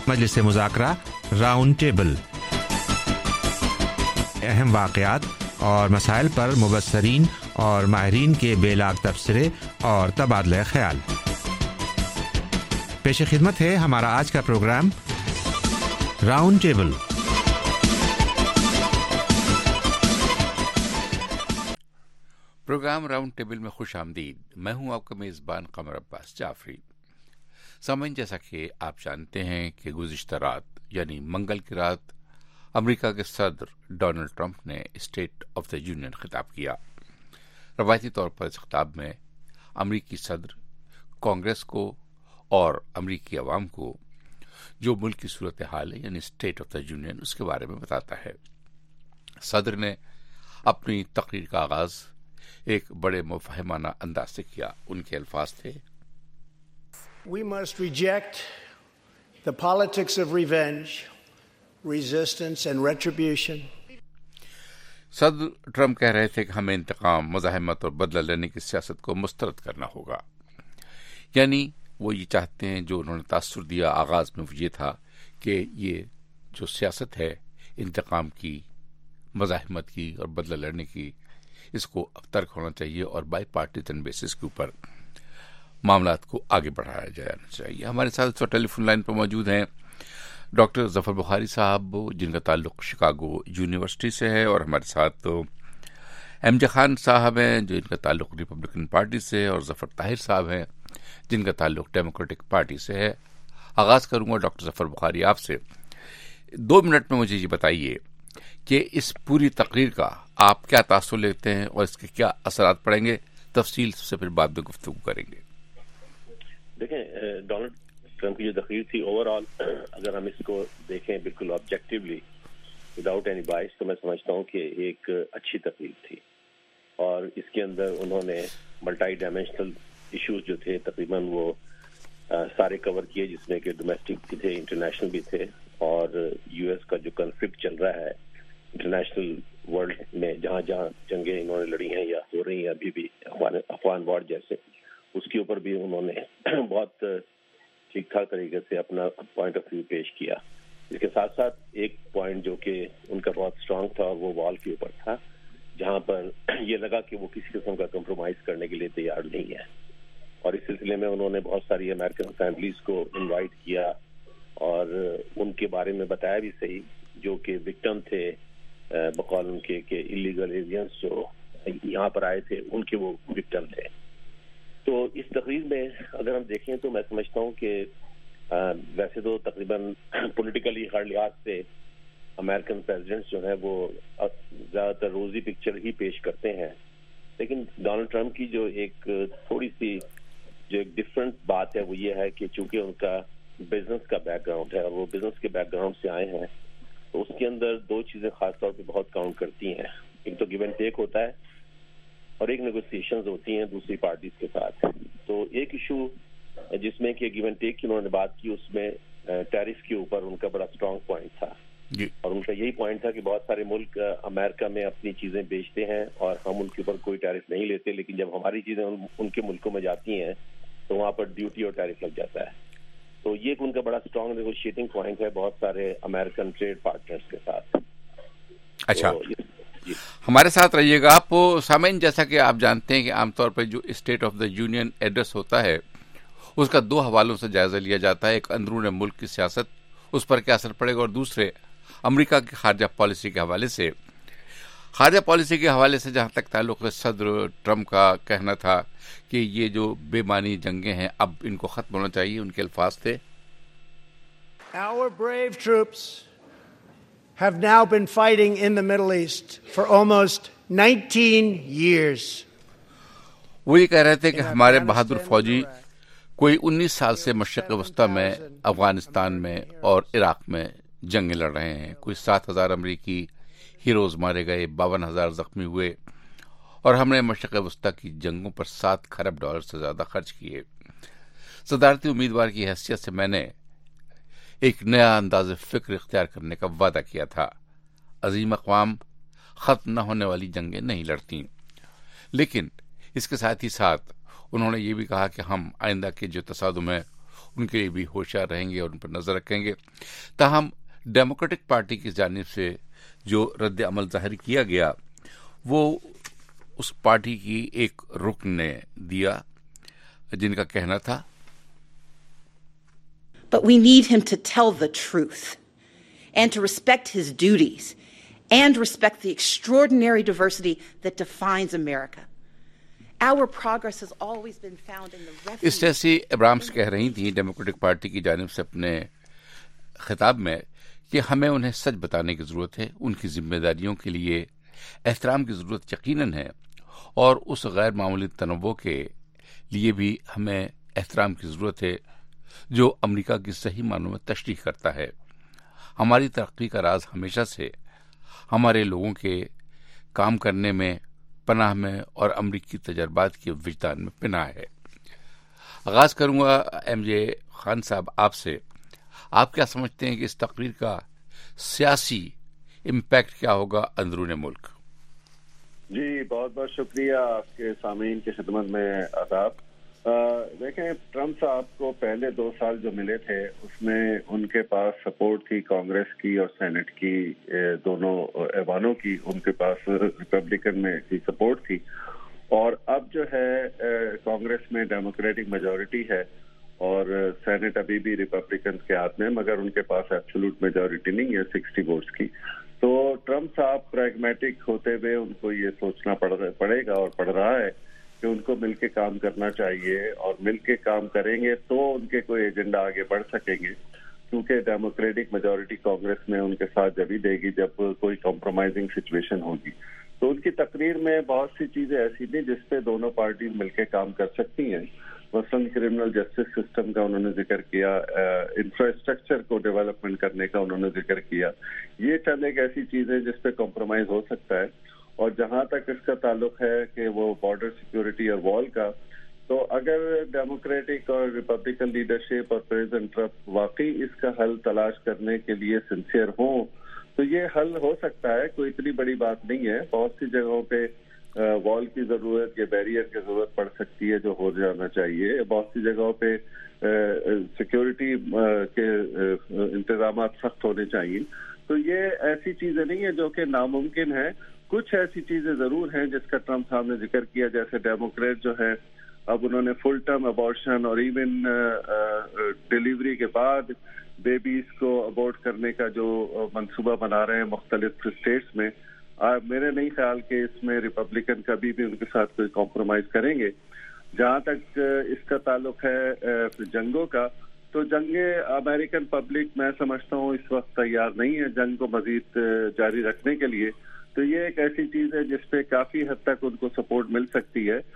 مجلس مذاکرہ round table, اہم واقعات اور مسائل پر مبصرین اور ماہرین کے بے لاگ تبصرے اور تبادلہ خیال۔ پیش خدمت ہے ہمارا آج کا program round table. Program round table میں خوش آمدید۔ میں ہوں آپ کا میزبان قمر عباس جعفری۔ سامعین، جیسا کہ آپ جانتے ہیں کہ گزشتہ رات یعنی منگل کی رات امریکہ کے صدر ڈونلڈ ٹرمپ نے اسٹیٹ آف دا یونین خطاب کیا۔ روایتی طور پر اس خطاب میں امریکی صدر کانگریس کو اور امریکی عوام کو جو ملک کی صورتحال ہے یعنی اسٹیٹ آف دا یونین اس کے بارے میں بتاتا ہے۔ صدر نے اپنی تقریر کا آغاز ایک بڑے مفہمانہ انداز سے کیا۔ ان کے الفاظ تھے: We must reject the politics of revenge, resistance and retribution. صدر ٹرمپ کہہ رہے تھے کہ ہمیں انتقام، مزاحمت اور بدلہ لینے کی سیاست کو مسترد کرنا ہوگا۔ یعنی وہ یہ چاہتے ہیں، جو انہوں نے تاثر دیا آغاز میں، وہ یہ تھا کہ یہ جو سیاست ہے انتقام کی، مزاحمت کی اور بدلہ لینے کی، اس کو اب ترک ہونا چاہیے اور بائی پارٹیزن بیسس کے اوپر معاملات کو آگے بڑھایا جانا چاہیے۔ ہمارے ساتھ اس وقت ٹیلی فون لائن پر موجود ہیں ڈاکٹر ظفر بخاری صاحب، جن کا تعلق شکاگو یونیورسٹی سے ہے، اور ہمارے ساتھ ایم جے خان صاحب ہیں، جن کا تعلق ریپبلکن پارٹی سے ہے، اور ظفر طاہر صاحب ہیں، جن کا تعلق ڈیموکریٹک پارٹی سے ہے۔ آغاز کروں گا ڈاکٹر ظفر بخاری آپ سے۔ 2 منٹ میں مجھے یہ بتائیے کہ اس پوری تقریر کا آپ کیا تاثر لیتے ہیں اور اس کے کیا اثرات پڑیں گے؟ تفصیل سے پھر بعد میں گفتگو کریں گے۔ دیکھیں، ڈونلڈ ٹرمپ کی جو تقریر تھی اوور آل اگر ہم اس کو دیکھیں بالکل آبجیکٹیولی وداؤٹ اینی بائس، تو میں سمجھتا ہوں کہ ایک اچھی تقریر تھی، اور اس کے اندر انہوں نے ملٹی ڈائمینشنل ایشوز جو تھے تقریباً وہ سارے کور کیے، جس میں کہ ڈومیسٹک بھی تھے، انٹرنیشنل بھی تھے، اور یو ایس کا جو کنفلکٹ چل رہا ہے انٹرنیشنل ورلڈ میں، جہاں جہاں جنگیں انہوں نے لڑی ہیں یا ہو رہی ہیں ابھی بھی، افغان وار جیسے، اس کے اوپر بھی انہوں نے بہت ٹھیک ٹھاک طریقے سے اپنا پوائنٹ آف ویو پیش کیا۔ اس کے ساتھ ساتھ ایک پوائنٹ جو کہ ان کا بہت اسٹرانگ تھا، اور وہ وال کے اوپر تھا، جہاں پر یہ لگا کہ وہ کسی قسم کا کمپرومائز کرنے کے لیے تیار نہیں ہے، اور اس سلسلے میں انہوں نے بہت ساری امریکن فیملیز کو انوائٹ کیا اور ان کے بارے میں بتایا بھی صحیح، جو کہ وکٹم تھے بقول ان کے کہ ایلیگل ایلینز جو یہاں پر آئے تھے، ان کے وہ وکٹم تھے۔ تو اس تقریر میں اگر ہم دیکھیں تو میں سمجھتا ہوں کہ ویسے تو تقریباً پولیٹیکلی ہر لحاظ سے امریکن پریزیڈنٹس جو ہیں وہ زیادہ تر روزی پکچر ہی پیش کرتے ہیں، لیکن ڈونلڈ ٹرمپ کی جو ایک تھوڑی سی جو ایک ڈفرینٹ بات ہے وہ یہ ہے کہ چونکہ ان کا بزنس کا بیک گراؤنڈ ہے اور وہ بزنس کے بیک گراؤنڈ سے آئے ہیں، تو اس کے اندر 2 چیزیں خاص طور پہ بہت کاؤنٹ کرتی ہیں۔ ایک تو گیو اینڈ ٹیک ہوتا ہے، اور ایک نیگوسیشنز ہوتی ہیں دوسری پارٹیز کے ساتھ۔ تو ایک ایشو جس میں کہ گیو اینڈ ٹیک کی انہوں نے بات کی، اس میں ٹیرف کے اوپر ان کا بڑا اسٹرانگ پوائنٹ تھا، اور ان کا یہی پوائنٹ تھا کہ بہت سارے ملک امریکہ میں اپنی چیزیں بیچتے ہیں اور ہم ان کے اوپر کوئی ٹیرف نہیں لیتے، لیکن جب ہماری چیزیں ان کے ملکوں میں جاتی ہیں تو وہاں پر ڈیوٹی اور ٹیرف لگ جاتا ہے۔ تو یہ ان کا بڑا اسٹرانگ نیگوشیٹنگ پوائنٹ ہے بہت سارے امریکن ٹریڈ پارٹنرز کے ساتھ۔ اچھا، ہمارے ساتھ رہیے گا آپ۔ سامعین، جیسا کہ آپ جانتے ہیں کہ عام طور پر جو state of the union address ہوتا ہے اس کا 2 حوالوں سے جائزہ لیا جاتا ہے۔ ایک اندرون ملک کی سیاست، اس پر کیا اثر پڑے گا، اور دوسرے امریکہ کی خارجہ پالیسی کے حوالے سے۔ خارجہ پالیسی کے حوالے سے جہاں تک تعلق ہے، صدر ٹرمپ کا کہنا تھا کہ یہ جو بے معنی جنگیں ہیں اب ان کو ختم ہونا چاہیے۔ ان کے الفاظ تھے: Our brave troops have now been fighting in the Middle East for almost 19 years. وہ یہ کہہ رہے تھے کہ ہمارے بہادر فوجی کوئی 19 سال سے مشرق وسطی میں، افغانستان میں اور عراق میں جنگیں لڑ رہے ہیں۔ کوئی 7,000 امریکی ہیروز مارے گئے، 52,000 زخمی ہوئے، اور ہم نے مشرق وسطی کی جنگوں پر $7 کھرب سے زیادہ خرچ کیے۔ صدارتی امیدوار کی حیثیت سے میں نے ایک نیا انداز فکر اختیار کرنے کا وعدہ کیا تھا۔ عظیم اقوام ختم نہ ہونے والی جنگیں نہیں لڑتی، لیکن اس کے ساتھ ہی ساتھ انہوں نے یہ بھی کہا کہ ہم آئندہ کے جو تصادم ہے ان کے لیے بھی ہوشیار رہیں گے اور ان پر نظر رکھیں گے. تاہم ڈیموکریٹک پارٹی کی جانب سے جو رد عمل ظاہر کیا گیا وہ اس پارٹی کی ایک رکن نے دیا جن کا کہنا تھا But we need him to tell the truth and to respect his duties and respect the extraordinary diversity that defines America. Our progress has always been found in the refuge. Stacey Abrams کہہ رہی تھیں democratic party کی جانب سے اپنے خطاب میں کہ ہمیں انہیں سچ بتانے کی ضرورت ہے، ان کی ذمہ داریوں کے لیے احترام کی ضرورت یقیناً ہے، اور اس غیر معمولی تنوع کے لیے بھی ہمیں احترام کی ضرورت ہے جو امریکہ کی صحیح معنوں میں تشریح کرتا ہے. ہماری ترقی کا راز ہمیشہ سے ہمارے لوگوں کے کام کرنے میں، پناہ میں اور امریکی تجربات کے وجدان میں پناہ ہے. آغاز کروں گا ایم جے خان صاحب آپ سے. آپ کیا سمجھتے ہیں کہ اس تقریر کا سیاسی امپیکٹ کیا ہوگا اندرون ملک؟ جی بہت بہت شکریہ آپ کے سامعین کی خدمت میں آداب. دیکھیں ٹرمپ صاحب کو پہلے 2 سال جو ملے تھے اس میں ان کے پاس سپورٹ تھی کانگریس کی اور سینٹ کی، دونوں ایوانوں کی ان کے پاس ریپبلکن میں کی سپورٹ تھی، اور اب جو ہے کانگریس میں ڈیموکریٹک میجورٹی ہے اور سینٹ ابھی بھی ریپبلکنز کے ہاتھ میں، مگر ان کے پاس ایبسولوٹ میجورٹی نہیں ہے 60 ووٹس کی. تو ٹرمپ صاحب پریگمیٹک ہوتے ہوئے ان کو یہ سوچنا پڑے گا اور پڑ رہا ہے کہ ان کو مل کے کام کرنا چاہیے، اور مل کے کام کریں گے تو ان کے کوئی ایجنڈا آگے بڑھ سکیں گے، کیونکہ ڈیموکریٹک میجورٹی کانگریس میں ان کے ساتھ جب ہی دے گی جب کوئی کمپرومائزنگ سچویشن ہوگی. تو ان کی تقریر میں بہت سی چیزیں ایسی تھیں جس پہ دونوں پارٹیز مل کے کام کر سکتی ہیں. مثلاً کرمنل جسٹس سسٹم کا انہوں نے ذکر کیا، انفراسٹرکچر کو ڈیولپمنٹ کرنے کا انہوں نے ذکر کیا. یہ چند ایک ایسی چیز ہے جس پہ کمپرومائز ہو سکتا ہے. اور جہاں تک اس کا تعلق ہے کہ وہ بارڈر سیکیورٹی اور وال کا، تو اگر ڈیموکریٹک اور ریپبلکن لیڈرشپ اور پریزیڈنٹ ٹرمپ واقعی اس کا حل تلاش کرنے کے لیے سنسیئر ہوں تو یہ حل ہو سکتا ہے، کوئی اتنی بڑی بات نہیں ہے. بہت سی جگہوں پہ وال کی ضرورت یا بیریئر کی ضرورت پڑ سکتی ہے جو ہو جانا چاہیے. بہت سی جگہوں پہ سیکیورٹی کے انتظامات سخت ہونے چاہیے. تو یہ ایسی چیزیں نہیں ہیں جو کہ ناممکن ہے. کچھ ایسی چیزیں ضرور ہیں جس کا ٹرمپ صاحب نے ذکر کیا، جیسے ڈیموکریٹ جو ہے اب انہوں نے فل ٹرم ابارشن اور ایون ڈیلیوری کے بعد بیبیز کو ابورٹ کرنے کا جو منصوبہ بنا رہے ہیں مختلف اسٹیٹس میں. میرے نہیں خیال کہ اس میں ریپبلکن کبھی بھی ان کے ساتھ کوئی کمپرومائز کریں گے. جہاں تک اس کا تعلق ہے جنگوں کا، تو جنگیں امریکن پبلک میں سمجھتا ہوں اس وقت تیار نہیں ہے جنگ کو مزید جاری رکھنے کے لیے. تو یہ ایک ایسی چیز ہے جس پہ کافی حد تک ان کو سپورٹ مل سکتی ہے،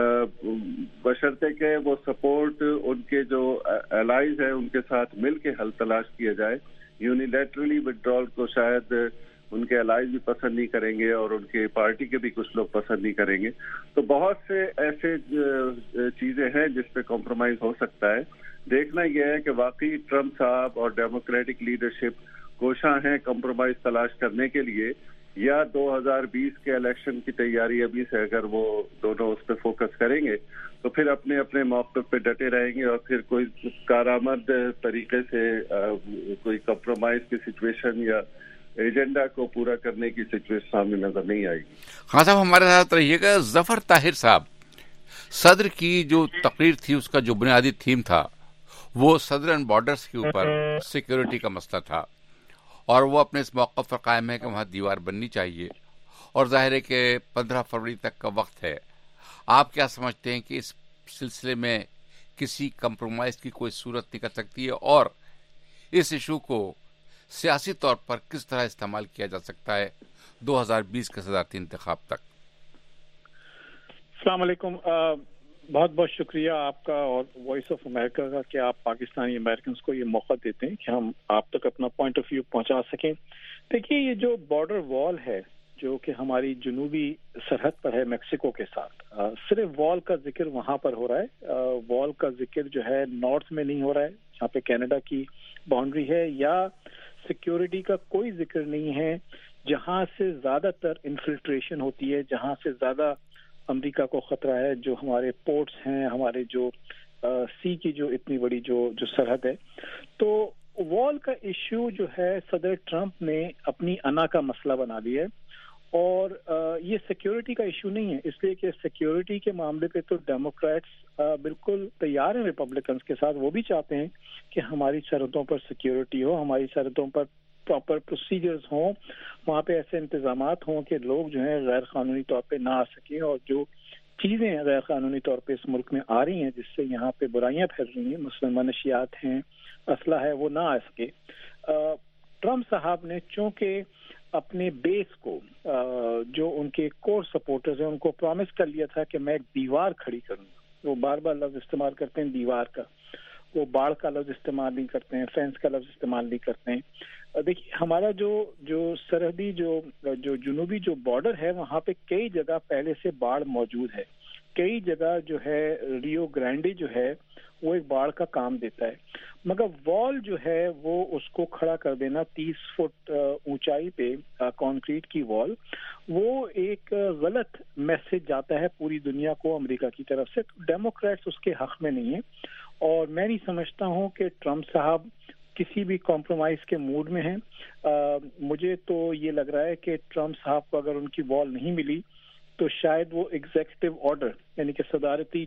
بشرطے کہ وہ سپورٹ ان کے جو الائز ہیں ان کے ساتھ مل کے حل تلاش کیا جائے. یونیلیٹرلی ودرال کو شاید ان کے الائز بھی پسند نہیں کریں گے اور ان کے پارٹی کے بھی کچھ لوگ پسند نہیں کریں گے. تو بہت سے ایسے چیزیں ہیں جس پہ کمپرومائز ہو سکتا ہے. دیکھنا یہ ہے کہ واقعی ٹرمپ صاحب اور ڈیموکریٹک لیڈرشپ کوشاں ہیں کمپرومائز تلاش کرنے کے لیے، یا 2020 کے الیکشن کی تیاری ابھی سے اگر وہ دونوں اس پہ فوکس کریں گے تو پھر اپنے اپنے موقف پہ ڈٹے رہیں گے اور پھر کوئی کارآمد طریقے سے کوئی کمپرومائز کی سچویشن یا ایجنڈا کو پورا کرنے کی سچویشن سامنے نظر نہیں آئے گی. خان صاحب ہمارے ساتھ رہیے گا. ظفر طاہر صاحب، صدر کی جو تقریر تھی اس کا جو بنیادی تھیم تھا وہ سدرن بارڈرز کے اوپر سیکیورٹی کا مسئلہ تھا، اور وہ اپنے اس موقف پر قائم ہے کہ وہاں دیوار بننی چاہیے، اور ظاہر ہے کہ 15 فروری تک کا وقت ہے. آپ کیا سمجھتے ہیں کہ اس سلسلے میں کسی کمپرومائز کی کوئی صورت نکل سکتی ہے، اور اس ایشو کو سیاسی طور پر کس طرح استعمال کیا جا سکتا ہے 2020 کے صدارتی انتخاب تک؟ السلام علیکم. بہت بہت شکریہ آپ کا اور وائس آف امریکہ کا کہ آپ پاکستانی امریکنز کو یہ موقع دیتے ہیں کہ ہم آپ تک اپنا پوائنٹ آف ویو پہنچا سکیں. دیکھیے یہ جو بارڈر وال ہے جو کہ ہماری جنوبی سرحد پر ہے میکسیکو کے ساتھ، صرف وال کا ذکر وہاں پر ہو رہا ہے. وال کا ذکر جو ہے نارتھ میں نہیں ہو رہا ہے جہاں پہ کینیڈا کی باؤنڈری ہے، یا سیکیورٹی کا کوئی ذکر نہیں ہے جہاں سے زیادہ تر انفلٹریشن ہوتی ہے، جہاں سے زیادہ امریکہ کو خطرہ ہے، جو ہمارے پورٹس ہیں، ہمارے جو سی کی جو اتنی بڑی جو سرحد ہے. تو وال کا ایشو جو ہے صدر ٹرمپ نے اپنی انا کا مسئلہ بنا لیا ہے, اور یہ سیکیورٹی کا ایشو نہیں ہے, اس لیے کہ سیکیورٹی کے معاملے پہ تو ڈیموکریٹس بالکل تیار ہیں ریپبلکنس کے ساتھ. وہ بھی چاہتے ہیں کہ ہماری سرحدوں پر سیکیورٹی ہو, ہماری سرحدوں پر پراپر پروسیجرز ہوں, وہاں پہ ایسے انتظامات ہوں کہ لوگ جو ہیں غیر قانونی طور پہ نہ آ سکیں, اور جو چیزیں غیر قانونی طور پہ اس ملک میں آ رہی ہیں جس سے یہاں پہ برائیاں پھیل رہی ہیں, مثلاً منشیات ہیں, اسلحہ ہے, وہ نہ آ سکے. ٹرمپ صاحب نے چونکہ اپنے بیس کو جو ان کے کور سپورٹرز ہیں ان کو پرومس کر لیا تھا کہ میں ایک دیوار کھڑی کروں گا. وہ بار بار لفظ استعمال کرتے ہیں دیوار کا, وہ باڑ کا لفظ استعمال نہیں کرتے ہیں, فینس کا لفظ استعمال نہیں کرتے ہیں. دیکھیے ہمارا جو سرحدی جو جنوبی جو بارڈر ہے وہاں پہ کئی جگہ پہلے سے باڑ موجود ہے. کئی جگہ جو ہے ریو گرانڈے جو ہے وہ ایک باڑ کا کام دیتا ہے, مگر وال جو ہے وہ اس کو کھڑا کر دینا 30 فٹ اونچائی پہ کانکریٹ کی وال, وہ ایک غلط میسج جاتا ہے پوری دنیا کو امریکہ کی طرف سے. ڈیموکریٹس اس کے حق میں نہیں ہیں, اور میں نہیں سمجھتا ہوں کہ ٹرمپ صاحب کسی بھی کمپرومائز کے موڈ میں ہیں. مجھے تو یہ لگ رہا ہے کہ ٹرمپ صاحب کو اگر ان کی وال نہیں ملی تو شاید وہ ایگزیکٹو آرڈر یعنی کہ صدارتی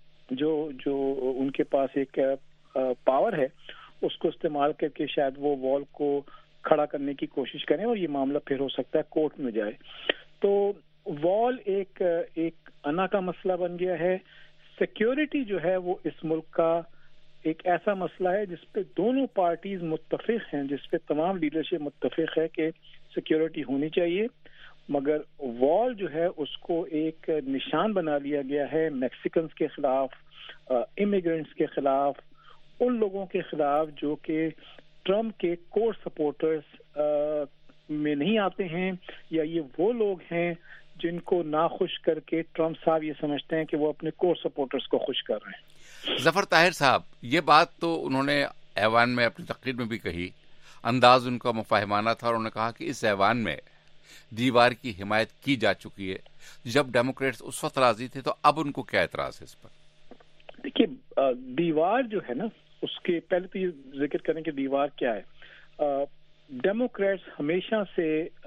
جو ان کے پاس ایک پاور ہے اس کو استعمال کر کے شاید وہ وال کو کھڑا کرنے کی کوشش کریں, اور یہ معاملہ پھر ہو سکتا ہے کورٹ میں جائے. تو وال ایک انا کا مسئلہ بن گیا ہے. سیکیورٹی جو ہے وہ اس ملک کا ایک ایسا مسئلہ ہے جس پہ دونوں پارٹیز متفق ہیں, جس پہ تمام لیڈرشپ متفق ہے کہ سیکیورٹی ہونی چاہیے, مگر وال جو ہے اس کو ایک نشان بنا لیا گیا ہے میکسیکنز کے خلاف, امیگرینٹس کے خلاف, ان لوگوں کے خلاف جو کہ ٹرمپ کے کور سپورٹرز میں نہیں آتے ہیں, یا یہ وہ لوگ ہیں جن کو ناخوش کر کے ٹرمپ صاحب یہ سمجھتے ہیں کہ وہ اپنے کور سپورٹرز کو خوش کر رہے ہیں. ظفر طاہر صاحب, یہ بات تو انہوں نے ایوان میں اپنی تقریر میں بھی کہی, انداز ان کا مفاہمانہ تھا, اور انہوں نے کہا کہ اس ایوان میں دیوار کی حمایت کی جا چکی ہے. جب ڈیموکریٹس اس وقت راضی تھے تو اب ان کو کیا اعتراض ہے اس پر؟ دیکھیے دیوار جو ہے نا, اس کے پہلے تو یہ ذکر کریں کہ دیوار کیا ہے. ڈیموکریٹس ہمیشہ سے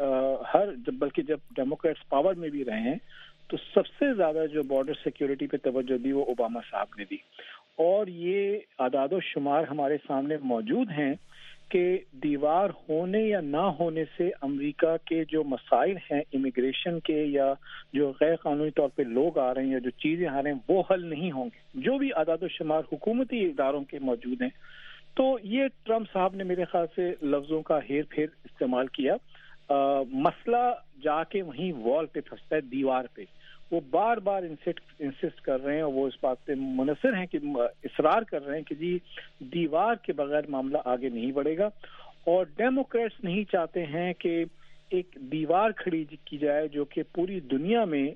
بلکہ جب ڈیموکریٹس پاور میں بھی رہے ہیں تو سب سے زیادہ جو بارڈر سیکیورٹی پہ توجہ دی وہ اوباما صاحب نے دی, اور یہ اعداد و شمار ہمارے سامنے موجود ہیں کہ دیوار ہونے یا نہ ہونے سے امریکہ کے جو مسائل ہیں امیگریشن کے, یا جو غیر قانونی طور پہ لوگ آ رہے ہیں یا جو چیزیں آ رہے ہیں, وہ حل نہیں ہوں گے. جو بھی اعداد و شمار حکومتی اداروں کے موجود ہیں, تو یہ ٹرمپ صاحب نے میرے خیال سے لفظوں کا ہیر پھیر استعمال کیا. مسئلہ جا کے وہیں وال پہ پھنستا ہے, دیوار پہ. وہ بار بار انسسٹ کر رہے ہیں, اور وہ اس بات پہ منحصر ہیں کہ اصرار کر رہے ہیں کہ جی دیوار کے بغیر معاملہ آگے نہیں بڑھے گا. اور ڈیموکریٹس نہیں چاہتے ہیں کہ ایک دیوار کھڑی کی جائے جو کہ پوری دنیا میں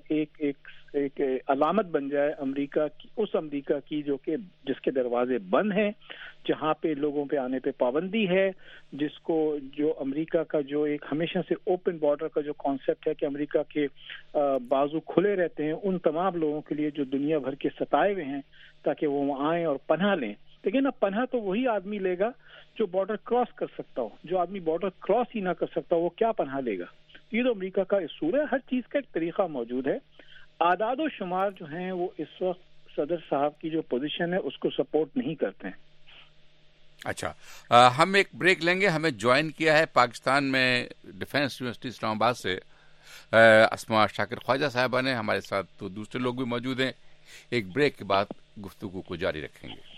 ایک علامت بن جائے امریکہ کی, اس امریکہ کی جو کہ جس کے دروازے بند ہیں, جہاں پہ لوگوں پہ آنے پہ پابندی ہے, جس کو جو امریکہ کا جو ایک ہمیشہ سے اوپن بارڈر کا جو کانسیپٹ ہے کہ امریکہ کے بازو کھلے رہتے ہیں ان تمام لوگوں کے لیے جو دنیا بھر کے ستائے ہوئے ہیں, تاکہ وہ آئیں اور پناہ لیں. لیکن اب پناہ تو وہی آدمی لے گا جو بارڈر کراس کر سکتا ہو. جو آدمی بارڈر کراس ہی نہ کر سکتا وہ کیا پناہ لے گا؟ یہ تو امریکہ کا اصول ہے. ہر چیز کا ایک طریقہ موجود ہے. اعداد و شمار جو ہیں وہ اس وقت صدر صاحب کی جو پوزیشن ہے اس کو سپورٹ نہیں کرتے ہیں. اچھا, ہم ایک بریک لیں گے. ہمیں جوائن کیا ہے پاکستان میں ڈیفنس یونیورسٹی اسلام آباد سے اسما شاکر خواجہ صاحبہ نے. ہمارے ساتھ تو دوسرے لوگ بھی موجود ہیں. ایک بریک کے بعد گفتگو کو جاری رکھیں گے.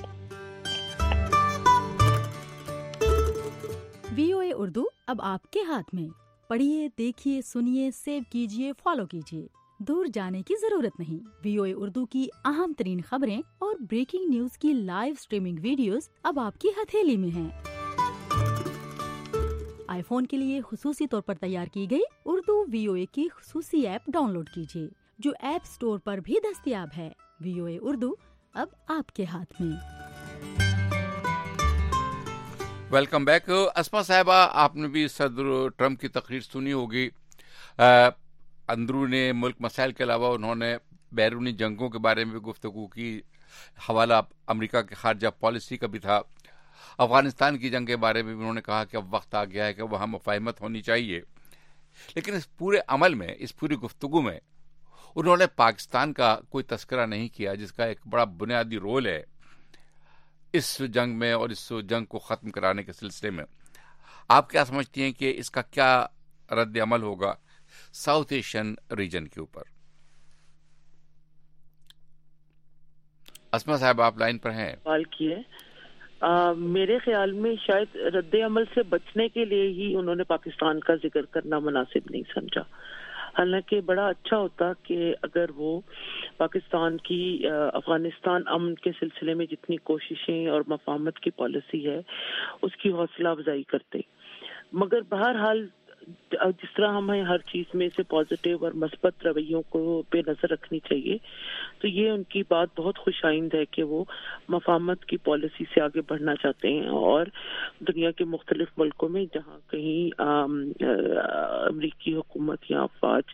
VOA اردو اب آپ کے ہاتھ میں. پڑھیے, دیکھیے, سنیے, سیو کیجیے, فالو کیجیے. دور جانے کی ضرورت نہیں. VOA اردو کی اہم ترین خبریں اور بریکنگ نیوز کی لائیو سٹریمنگ ویڈیوز اب آپ کی ہتھیلی میں ہیں. آئی فون کے لیے خصوصی طور پر تیار کی گئی اردو VOA کی خصوصی ایپ ڈاؤن لوڈ کیجیے, جو ایپ سٹور پر بھی دستیاب ہے. VOA اردو اب آپ کے ہاتھ میں. Welcome back. اسما صاحبہ, آپ نے بھی صدر ٹرمپ کی تقریر سنی ہوگی. اندرون ملک مسائل کے علاوہ انہوں نے بیرونی جنگوں کے بارے میں بھی گفتگو کی، حوالہ امریکہ کی خارجہ پالیسی کا بھی تھا، افغانستان کی جنگ کے بارے میں بھی انہوں نے کہا کہ اب وقت آ گیا ہے کہ وہاں مفاہمت ہونی چاہیے. لیکن اس پورے عمل میں، اس پوری گفتگو میں انہوں نے پاکستان کا کوئی تذکرہ نہیں کیا، جس کا ایک بڑا بنیادی رول ہے اس جنگ میں اور اس جنگ کو ختم کرانے کے سلسلے میں. آپ کیا سمجھتی ہیں کہ اس کا کیا رد عمل ہوگا ساؤتھ ایشین ریجن کے اوپر؟ اسما صاحب آپ لائن پر ہیں. سوال کیے. میرے خیال میں شاید رد عمل سے بچنے کے لیے ہی انہوں نے پاکستان کا ذکر کرنا مناسب نہیں سمجھا. حالانکہ بڑا اچھا ہوتا کہ اگر وہ پاکستان کی افغانستان امن کے سلسلے میں جتنی کوششیں اور مفاہمت کی پالیسی ہے اس کی حوصلہ افزائی کرتے. مگر بہرحال جس طرح ہمیں ہر چیز میں سے پازیٹیو اور مثبت رویوں کو پہ نظر رکھنی چاہیے، تو یہ ان کی بات بہت خوش آئند ہے کہ وہ مفاہمت کی پالیسی سے آگے بڑھنا چاہتے ہیں اور دنیا کے مختلف ملکوں میں جہاں کہیں امریکی حکومت یا افواج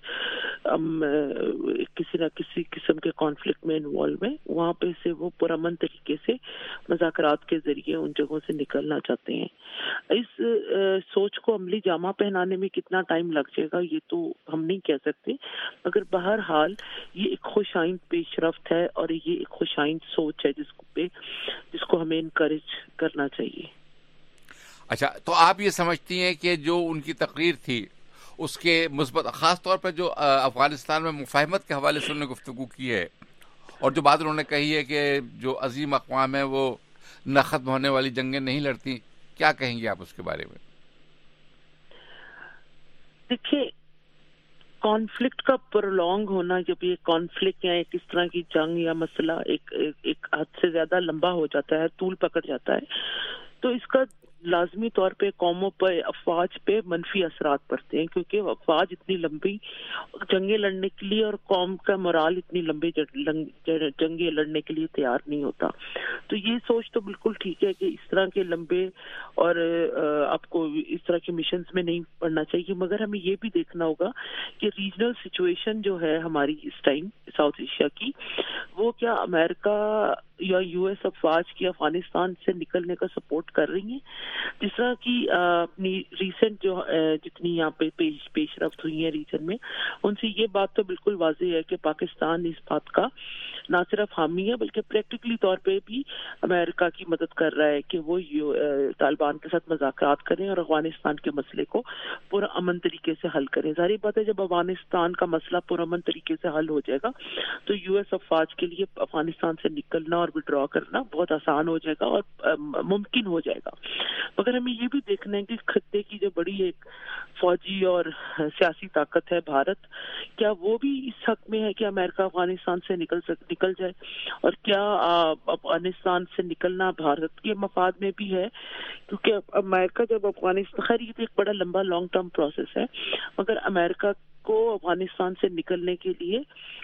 کسی نہ کسی قسم کے کانفلکٹ میں انوالو ہے، وہاں پہ سے وہ پرامن طریقے سے مذاکرات کے ذریعے ان جگہوں سے نکلنا چاہتے ہیں. اس سوچ کو عملی جامہ پہنانے میں کتنا ٹائم لگ جائے گا یہ تو ہم نہیں کہہ سکتے، مگر بہرحال یہ ایک خوش آئند پیش رفت ہے اور یہ ایک خوش آئند سوچ ہے جس کو ہمیں انکریج کرنا چاہیے. اچھا، تو آپ یہ سمجھتی ہیں کہ جو ان کی تقریر تھی اس کے مثبت، خاص طور پر جو افغانستان میں مفاہمت کے حوالے سے انہوں نے گفتگو کی ہے اور جو بات انہوں نے کہی ہے کہ جو عظیم اقوام ہیں وہ نہ ختم ہونے والی جنگیں نہیں لڑتی، کیا کہیں گے آپ اس کے بارے میں؟ دیکھیے، کانفلکٹ کا پرولونگ ہونا، جب یہ کانفلکٹ یا ایک اس طرح کی جنگ یا مسئلہ ایک حد سے زیادہ لمبا ہو جاتا ہے، طول پکڑ جاتا ہے، تو اس کا لازمی طور پہ قوموں پہ، افواج پہ منفی اثرات پڑتے ہیں، کیونکہ افواج اتنی لمبی جنگیں لڑنے کے لیے اور قوم کا مرال اتنی لمبی جنگیں لڑنے کے لیے تیار نہیں ہوتا. تو یہ سوچ تو بالکل ٹھیک ہے کہ اس طرح کے لمبے اور آپ کو اس طرح کے مشنز میں نہیں پڑنا چاہیے، مگر ہمیں یہ بھی دیکھنا ہوگا کہ ریجنل سچویشن جو ہے ہماری اس ٹائم ساؤتھ ایشیا کی، وہ کیا امریکہ یا یو ایس افواج کی افغانستان سے نکلنے کا سپورٹ کر رہی ہیں. جس طرح کی اپنی ریسنٹ جو جتنی یہاں پہ پیش رفت ہوئی ہے ریجن میں، ان سے یہ بات تو بالکل واضح ہے کہ پاکستان اس بات کا نہ صرف حامی ہے بلکہ پریکٹیکلی طور پہ بھی امریکہ کی مدد کر رہا ہے کہ وہ طالبان کے ساتھ مذاکرات کریں اور افغانستان کے مسئلے کو پرامن طریقے سے حل کریں. ظاہر بات ہے جب افغانستان کا مسئلہ پرامن طریقے سے حل ہو جائے گا تو یو ایس افواج کے لیے افغانستان سے نکلنا اور وڈرا کرنا بہت آسان ہو جائے گا اور ممکن ہو جائے گا. مگر ہمیں یہ بھی دیکھنا ہے کہ خطے کی جو بڑی ایک فوجی اور سیاسی طاقت ہے بھارت، کیا وہ بھی اس حق میں ہے کہ امریکہ افغانستان سے نکل جائے، اور کیا افغانستان سے نکلنا بھارت کے مفاد میں بھی ہے، کیونکہ امریکہ جب افغانستان، خیر یہ تو ایک بڑا لمبا لانگ ٹرم پروسیس ہے، مگر امریکہ کو افغانستان سے نکلنے کے لیے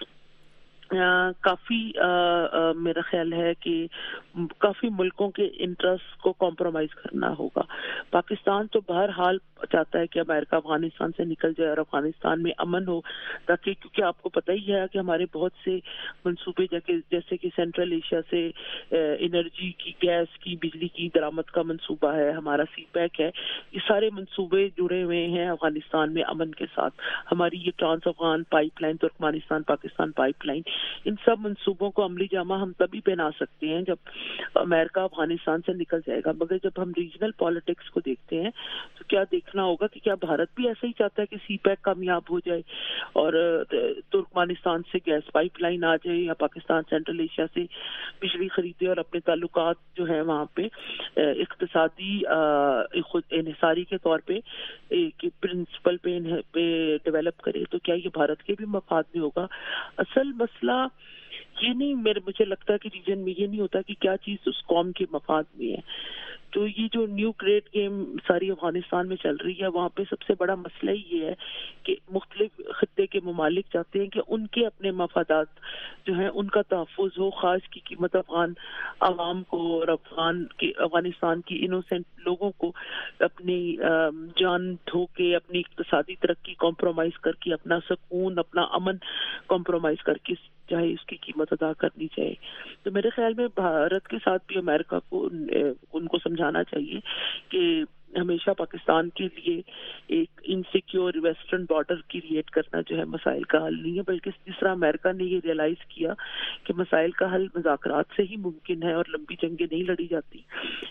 کافی میرا خیال ہے کہ کافی ملکوں کے انٹرسٹ کو کمپرومائز کرنا ہوگا. پاکستان تو بہرحال چاہتا ہے کہ امریکہ افغانستان سے نکل جائے اور افغانستان میں امن ہو، تاکہ کیونکہ آپ کو پتہ ہی ہے کہ ہمارے بہت سے منصوبے جیسے کہ سینٹرل ایشیا سے انرجی کی، گیس کی، بجلی کی درآمد کا منصوبہ ہے، ہمارا سی پیک ہے، یہ سارے منصوبے جڑے ہوئے ہیں افغانستان میں امن کے ساتھ. ہماری یہ trans Afghan pipeline, Turkmenistan Pakistan pipeline, ان سب منصوبوں کو عملی جامہ ہم تبھی بنا سکتے ہیں جب امریکہ افغانستان سے نکل جائے گا. مگر جب ہم ریجنل پالیٹکس کو دیکھتے ہیں تو کیا دیکھنا ہوگا کہ کیا بھارت بھی ایسا ہی چاہتا ہے کہ سی پیک کامیاب ہو جائے اور ترکمانستان سے گیس پائپ لائن آ جائے، یا پاکستان سینٹرل ایشیا سے بجلی خریدے اور اپنے تعلقات جو ہیں وہاں پہ اقتصادی خود انحصاری کے طور پہ پرنسپل پہ ڈیولپ کرے؟ تو کیا یہ بھارت کے بھی مفاد میں ہوگا؟ اصل مسئلہ یہ نہیں، مجھے لگتا ہے کہ ریجن میں یہ نہیں ہوتا کہ کیا چیز اس قوم کے مفاد میں ہے. تو یہ جو نیو کریٹ گیم ساری افغانستان میں چل رہی ہے، وہاں پہ سب سے بڑا مسئلہ یہ ہے کہ مختلف خطے کے ممالک چاہتے ہیں کہ ان کے اپنے مفادات جو ہیں ان کا تحفظ ہو، خاص کی قیمت افغان عوام کو اور افغانستان کی انوسینٹ لوگوں کو اپنی جان دھو کے، اپنی اقتصادی ترقی کمپرومائز کر کے، اپنا سکون، اپنا امن کمپرومائز کر کے چاہے اس کی قیمت ادا کرنی چاہیے. تو میرے خیال میں بھارت کے ساتھ بھی امریکہ کو ان کو سمجھانا چاہیے کہ ہمیشہ پاکستان کے لیے ایک انسیکیور ویسٹرن بارڈر کریٹ کرنا جو ہے مسائل کا حل نہیں ہے، بلکہ جس طرح امریکہ نے یہ ریئلائز کیا کہ مسائل کا حل مذاکرات سے ہی ممکن ہے اور لمبی جنگیں نہیں لڑی جاتی.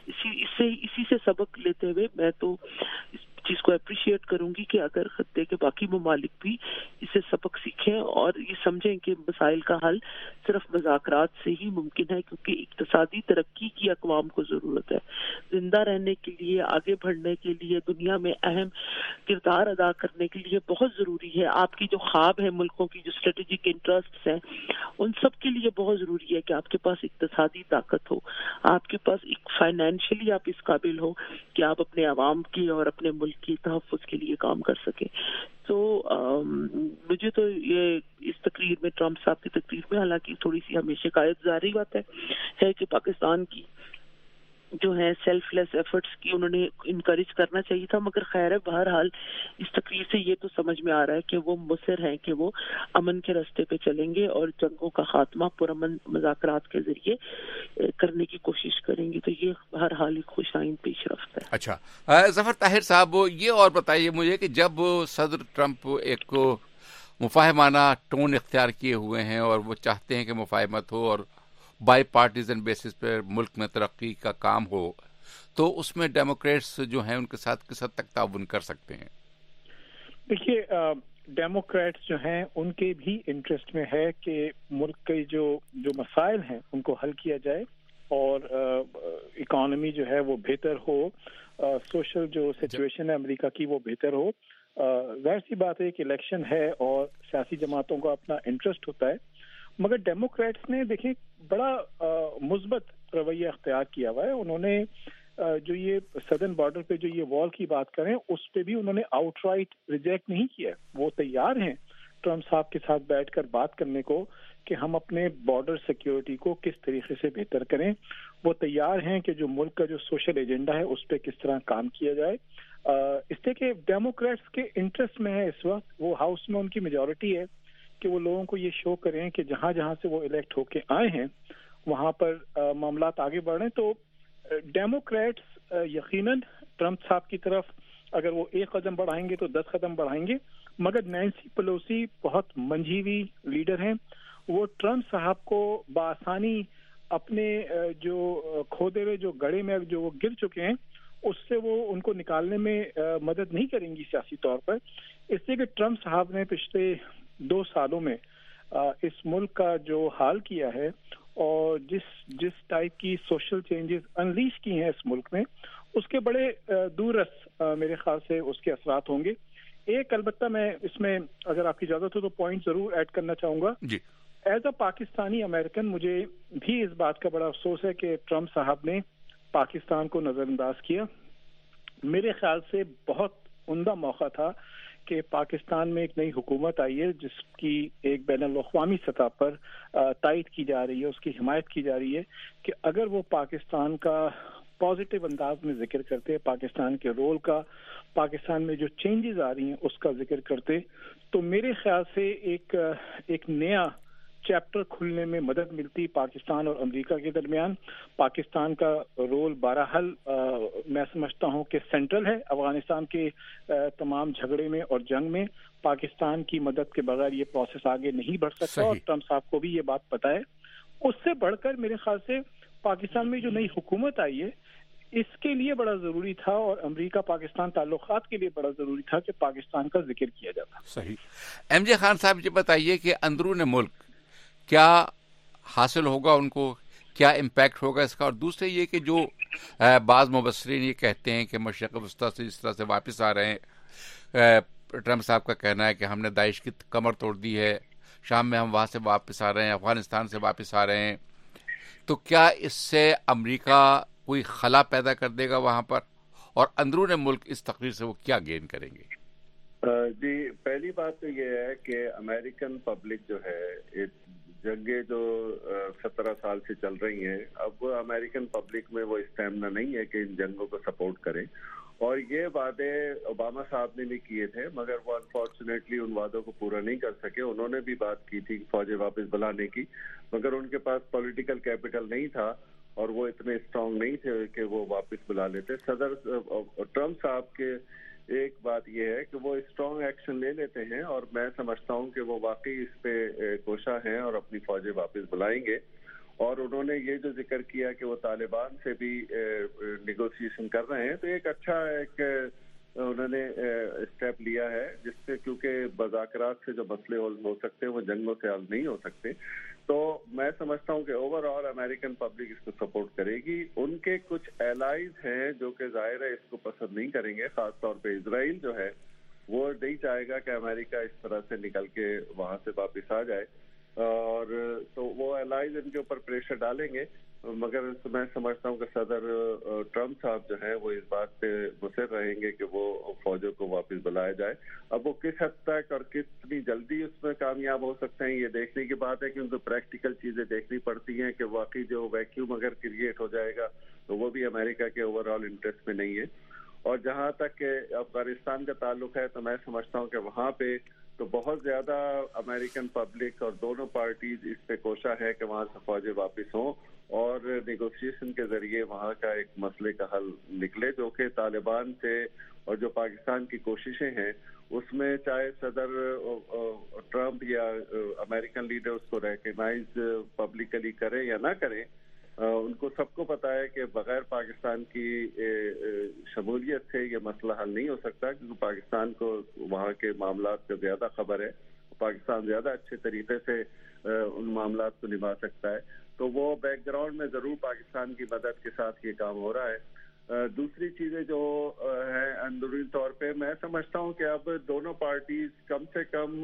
اسی سے سبق لیتے ہوئے میں تو اس چیز کو اپریشیٹ کروں گی کہ اگر خطے کے باقی ممالک بھی اسے سبق سیکھیں اور یہ سمجھیں کہ مسائل کا حل صرف مذاکرات سے ہی ممکن ہے، کیونکہ اقتصادی ترقی کی اقوام کو ضرورت ہے. زندہ رہنے کے لیے، آگے بڑھنے کے لیے، دنیا میں اہم کردار ادا کرنے کے لیے بہت ضروری ہے. آپ کی جو خواب ہے، ملکوں کی جو اسٹریٹجک انٹرسٹس ہیں، ان سب کے لیے بہت ضروری ہے کہ آپ کے پاس اقتصادی طاقت ہو، آپ کے پاس ایک فائنینشلی آپ اس قابل ہو کہ آپ اپنے عوام کی اور اپنے ملک کی تحفظ کے لیے کام کر سکیں. تو مجھے تو یہ اس تقریر میں، ٹرمپ صاحب کی تقریر میں، حالانکہ تھوڑی سی ہمیں شکایت ظاہری بات ہے کہ پاکستان کی جو ہے سیلف لیس ایفرٹس کی انہوں نے انکریج کرنا چاہیے تھا، مگر خیر ہے، بہرحال اس تقریر سے یہ تو سمجھ میں آ رہا ہے کہ وہ مصر ہیں کہ وہ امن کے راستے پہ چلیں گے اور جنگوں کا خاتمہ پرامن مذاکرات کے ذریعے کرنے کی کوشش کریں گے. تو یہ بہرحال ایک خوش آئند پیش رفت ہے. اچھا ظفر طاہر صاحب، یہ اور بتائیے مجھے کہ جب صدر ٹرمپ ایک مفاہمانہ ٹون اختیار کیے ہوئے ہیں اور وہ چاہتے ہیں کہ مفاہمت ہو اور بائی پارٹیزن بیسس پر ملک میں ترقی کا کام ہو، تو اس میں ڈیموکریٹس جو ہیں ان کے ساتھ کس حد تک تعاون کر سکتے ہیں؟ دیکھیے، ڈیموکریٹس جو ہیں ان کے بھی انٹرسٹ میں ہے کہ ملک کے جو مسائل ہیں ان کو حل کیا جائے اور اکانومی جو ہے وہ بہتر ہو، سوشل جو سچویشن ہے امریکہ کی وہ بہتر ہو. ظاہر سی بات ہے کہ الیکشن ہے اور سیاسی جماعتوں کا اپنا انٹرسٹ ہوتا ہے، مگر ڈیموکریٹس نے دیکھیں بڑا مثبت رویہ اختیار کیا ہوا ہے. انہوں نے جو یہ سدرن بارڈر پہ جو یہ وال کی بات کریں اس پہ بھی انہوں نے آؤٹ رائٹ ریجیکٹ نہیں کیا. وہ تیار ہیں ٹرمپ صاحب کے ساتھ بیٹھ کر بات کرنے کو کہ ہم اپنے بارڈر سیکیورٹی کو کس طریقے سے بہتر کریں. وہ تیار ہیں کہ جو ملک کا جو سوشل ایجنڈا ہے اس پہ کس طرح کام کیا جائے. اس لیے کہ ڈیموکریٹس کے انٹرسٹ میں ہے اس وقت، وہ ہاؤس میں ان کی میجورٹی ہے کہ وہ لوگوں کو یہ شو کریں کہ جہاں جہاں سے وہ الیکٹ ہو کے آئے ہیں وہاں پر معاملات آگے بڑھ رہے ہیں. تو ڈیموکریٹس یقیناً ٹرمپ صاحب کی طرف اگر وہ ایک قدم بڑھائیں گے تو 10 قدم بڑھائیں گے، مگر نینسی پیلوسی بہت منجھی ہوئی لیڈر ہیں. وہ ٹرمپ صاحب کو بآسانی اپنے جو کھودے ہوئے جو گڑھے میں جو وہ گر چکے ہیں اس سے وہ ان کو نکالنے میں مدد نہیں کریں گی سیاسی طور پر. اس لیے کہ ٹرمپ صاحب نے پچھلے 2 سالوں میں اس ملک کا جو حال کیا ہے اور جس ٹائپ کی سوشل چینجز انلیش کی ہیں اس ملک میں، اس کے بڑے دورس میرے خیال سے اس کے اثرات ہوں گے. ایک البتہ میں اس میں اگر آپ کی اجازت ہو تو پوائنٹ ضرور ایڈ کرنا چاہوں گا. جی. ایز اے پاکستانی امریکن مجھے بھی اس بات کا بڑا افسوس ہے کہ ٹرمپ صاحب نے پاکستان کو نظر انداز کیا. میرے خیال سے بہت عمدہ موقع تھا کہ پاکستان میں ایک نئی حکومت آئی ہے جس کی ایک بین الاقوامی سطح پر تائید کی جا رہی ہے، اس کی حمایت کی جا رہی ہے کہ اگر وہ پاکستان کا پازیٹیو انداز میں ذکر کرتے، پاکستان کے رول کا، پاکستان میں جو چینجز آ رہی ہیں اس کا ذکر کرتے، تو میرے خیال سے ایک نیا چیپٹر کھلنے میں مدد ملتی پاکستان اور امریکہ کے درمیان. پاکستان کا رول بہرحال میں سمجھتا ہوں کہ سینٹرل ہے افغانستان کے تمام جھگڑے میں اور جنگ میں. پاکستان کی مدد کے بغیر یہ پروسیس آگے نہیں بڑھ سکتا اور ٹرمپ صاحب کو بھی یہ بات پتہ ہے. اس سے بڑھ کر میرے خیال سے پاکستان میں جو نئی حکومت آئی ہے اس کے لیے بڑا ضروری تھا اور امریکہ پاکستان تعلقات کے لیے بڑا ضروری تھا کہ پاکستان کا ذکر کیا جاتا. صحیح. ایم جے خان صاحب یہ بتائیے کہ اندرون ملک کیا حاصل ہوگا، ان کو کیا امپیکٹ ہوگا اس کا، اور دوسرے یہ کہ جو بعض مبصرین یہ کہتے ہیں کہ مشرق وسطیٰ سے اس طرح سے واپس آ رہے ہیں، ٹرمپ صاحب کا کہنا ہے کہ ہم نے داعش کی کمر توڑ دی ہے، شام میں ہم وہاں سے واپس آ رہے ہیں، افغانستان سے واپس آ رہے ہیں، تو کیا اس سے امریکہ کوئی خلا پیدا کر دے گا وہاں پر، اور اندرون ملک اس تقریر سے وہ کیا گین کریں گے؟ جی، پہلی بات تو یہ ہے کہ امریکن پبلک جو ہے جنگیں جو 17 سال سے چل رہی ہیں، اب امریکن پبلک میں وہ اسٹیمنا نہیں ہے کہ ان جنگوں کو سپورٹ کریں. اور یہ وعدے اوباما صاحب نے بھی کیے تھے مگر وہ انفارچونیٹلی ان وعدوں کو پورا نہیں کر سکے. انہوں نے بھی بات کی تھی فوجیں واپس بلانے کی مگر ان کے پاس پولیٹیکل کیپٹل نہیں تھا اور وہ اتنے اسٹرانگ نہیں تھے کہ وہ واپس بلا لیتے. صدر ٹرمپ صاحب کے ایک بات یہ ہے کہ وہ اسٹرانگ ایکشن لے لیتے ہیں اور میں سمجھتا ہوں کہ وہ واقعی اس پہ کوشاں ہیں اور اپنی فوجیں واپس بلائیں گے. اور انہوں نے یہ جو ذکر کیا کہ وہ طالبان سے بھی نیگوسیشن کر رہے ہیں تو ایک اچھا ایک انہوں نے اسٹیپ لیا ہے جس سے کیونکہ مذاکرات سے جو مسئلے ہو سکتے ہیں وہ جنگوں سے حل نہیں ہو سکتے. تو میں سمجھتا ہوں کہ اوور آل امریکن پبلک اس کو سپورٹ کرے گی. ان کے کچھ الائز ہیں جو کہ ظاہر ہے اس کو پسند نہیں کریں گے, خاص طور پہ اسرائیل جو ہے وہ نہیں چاہے گا کہ امریکہ اس طرح سے نکل کے وہاں سے واپس آ جائے اور تو وہ الائز ان کے اوپر پریشر ڈالیں گے. مگر میں سمجھتا ہوں کہ صدر ٹرمپ صاحب جو ہے وہ اس بات پہ مصر رہیں گے کہ وہ فوجوں کو واپس بلایا جائے. اب وہ کس حد تک اور کتنی جلدی اس میں کامیاب ہو سکتے ہیں یہ دیکھنے کی بات ہے کہ ان کو پریکٹیکل چیزیں دیکھنی پڑتی ہیں کہ واقعی جو ویکیوم اگر کریٹ ہو جائے گا تو وہ بھی امریکہ کے اوور آل انٹرسٹ میں نہیں ہے. اور جہاں تک کہ افغانستان کا تعلق ہے تو میں سمجھتا ہوں کہ وہاں پہ تو بہت زیادہ امریکن پبلک اور دونوں پارٹیز اس پہ کوشاں ہے کہ وہاں سے فوجیں واپس ہوں اور نیگوسیشن کے ذریعے وہاں کا ایک مسئلے کا حل نکلے جو کہ طالبان سے اور جو پاکستان کی کوششیں ہیں اس میں چاہے صدر ٹرمپ یا امریکن لیڈر اس کو ریکگنائز پبلکلی کریں یا نہ کریں, ان کو سب کو پتا ہے کہ بغیر پاکستان کی شمولیت سے یہ مسئلہ حل نہیں ہو سکتا کیونکہ پاکستان کو وہاں کے معاملات کا زیادہ خبر ہے. پاکستان زیادہ اچھے طریقے سے ان معاملات کو نبھا سکتا ہے. تو وہ بیک گراؤنڈ میں ضرور پاکستان کی مدد کے ساتھ یہ کام ہو رہا ہے. دوسری چیزیں جو ہیں اندرونی طور پہ میں سمجھتا ہوں کہ اب دونوں پارٹیز کم سے کم